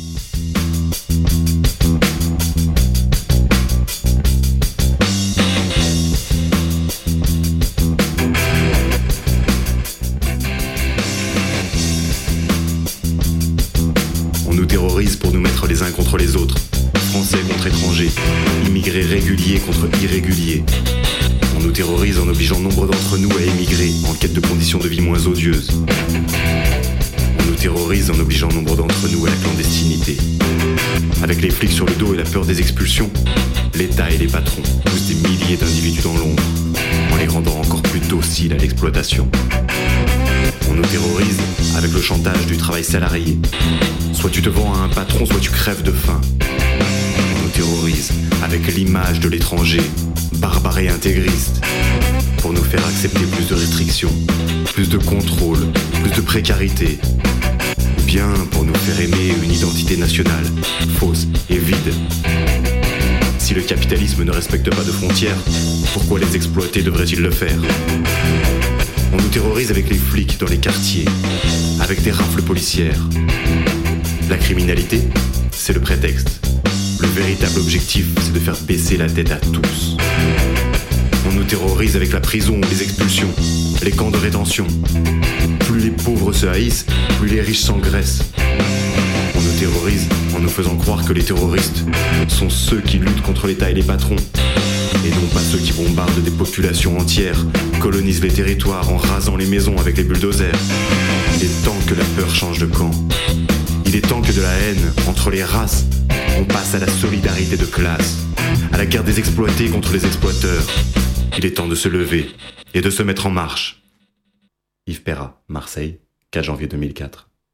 On nous terrorise pour nous mettre les uns contre les autres. Français contre étrangers, immigrés réguliers contre irréguliers. On nous terrorise en obligeant nombre d'entre nous à émigrer en quête de conditions de vie moins odieuses. On nous terrorise en obligeant nombre d'entre nous à la clandestinité. Avec les flics sur le dos et la peur des expulsions, l'État et les patrons poussent des milliers d'individus dans l'ombre, en les rendant encore plus dociles à l'exploitation. On nous terrorise avec le chantage du travail salarié. Soit tu te vends à un patron, soit tu crèves de faim. On nous terrorise avec l'image de l'étranger, barbare et intégriste, pour nous faire accepter plus de restrictions, plus de contrôle, plus de précarité, ou bien pour nous faire aimer une identité nationale, fausse et vide. Si le capitalisme ne respecte pas de frontières, pourquoi les exploités devraient-ils le faire ? On nous terrorise avec les flics dans les quartiers, avec des rafles policières. La criminalité, c'est le prétexte. Le véritable objectif, c'est de faire baisser la tête à tous. On nous terrorise avec la prison, les expulsions, les camps de rétention. Plus les pauvres se haïssent, plus les riches s'engraissent. On nous terrorise en nous faisant croire que les terroristes sont ceux qui luttent contre l'État et les patrons, et non pas ceux qui bombardent des populations entières, colonisent les territoires en rasant les maisons avec les bulldozers. Il est temps que la peur change de camp. Il est temps que de la haine entre les races, on passe à la solidarité de classe, à la guerre des exploités contre les exploiteurs. Il est temps de se lever et de se mettre en marche. Yves Perra, Marseille, quatre janvier deux mille quatre.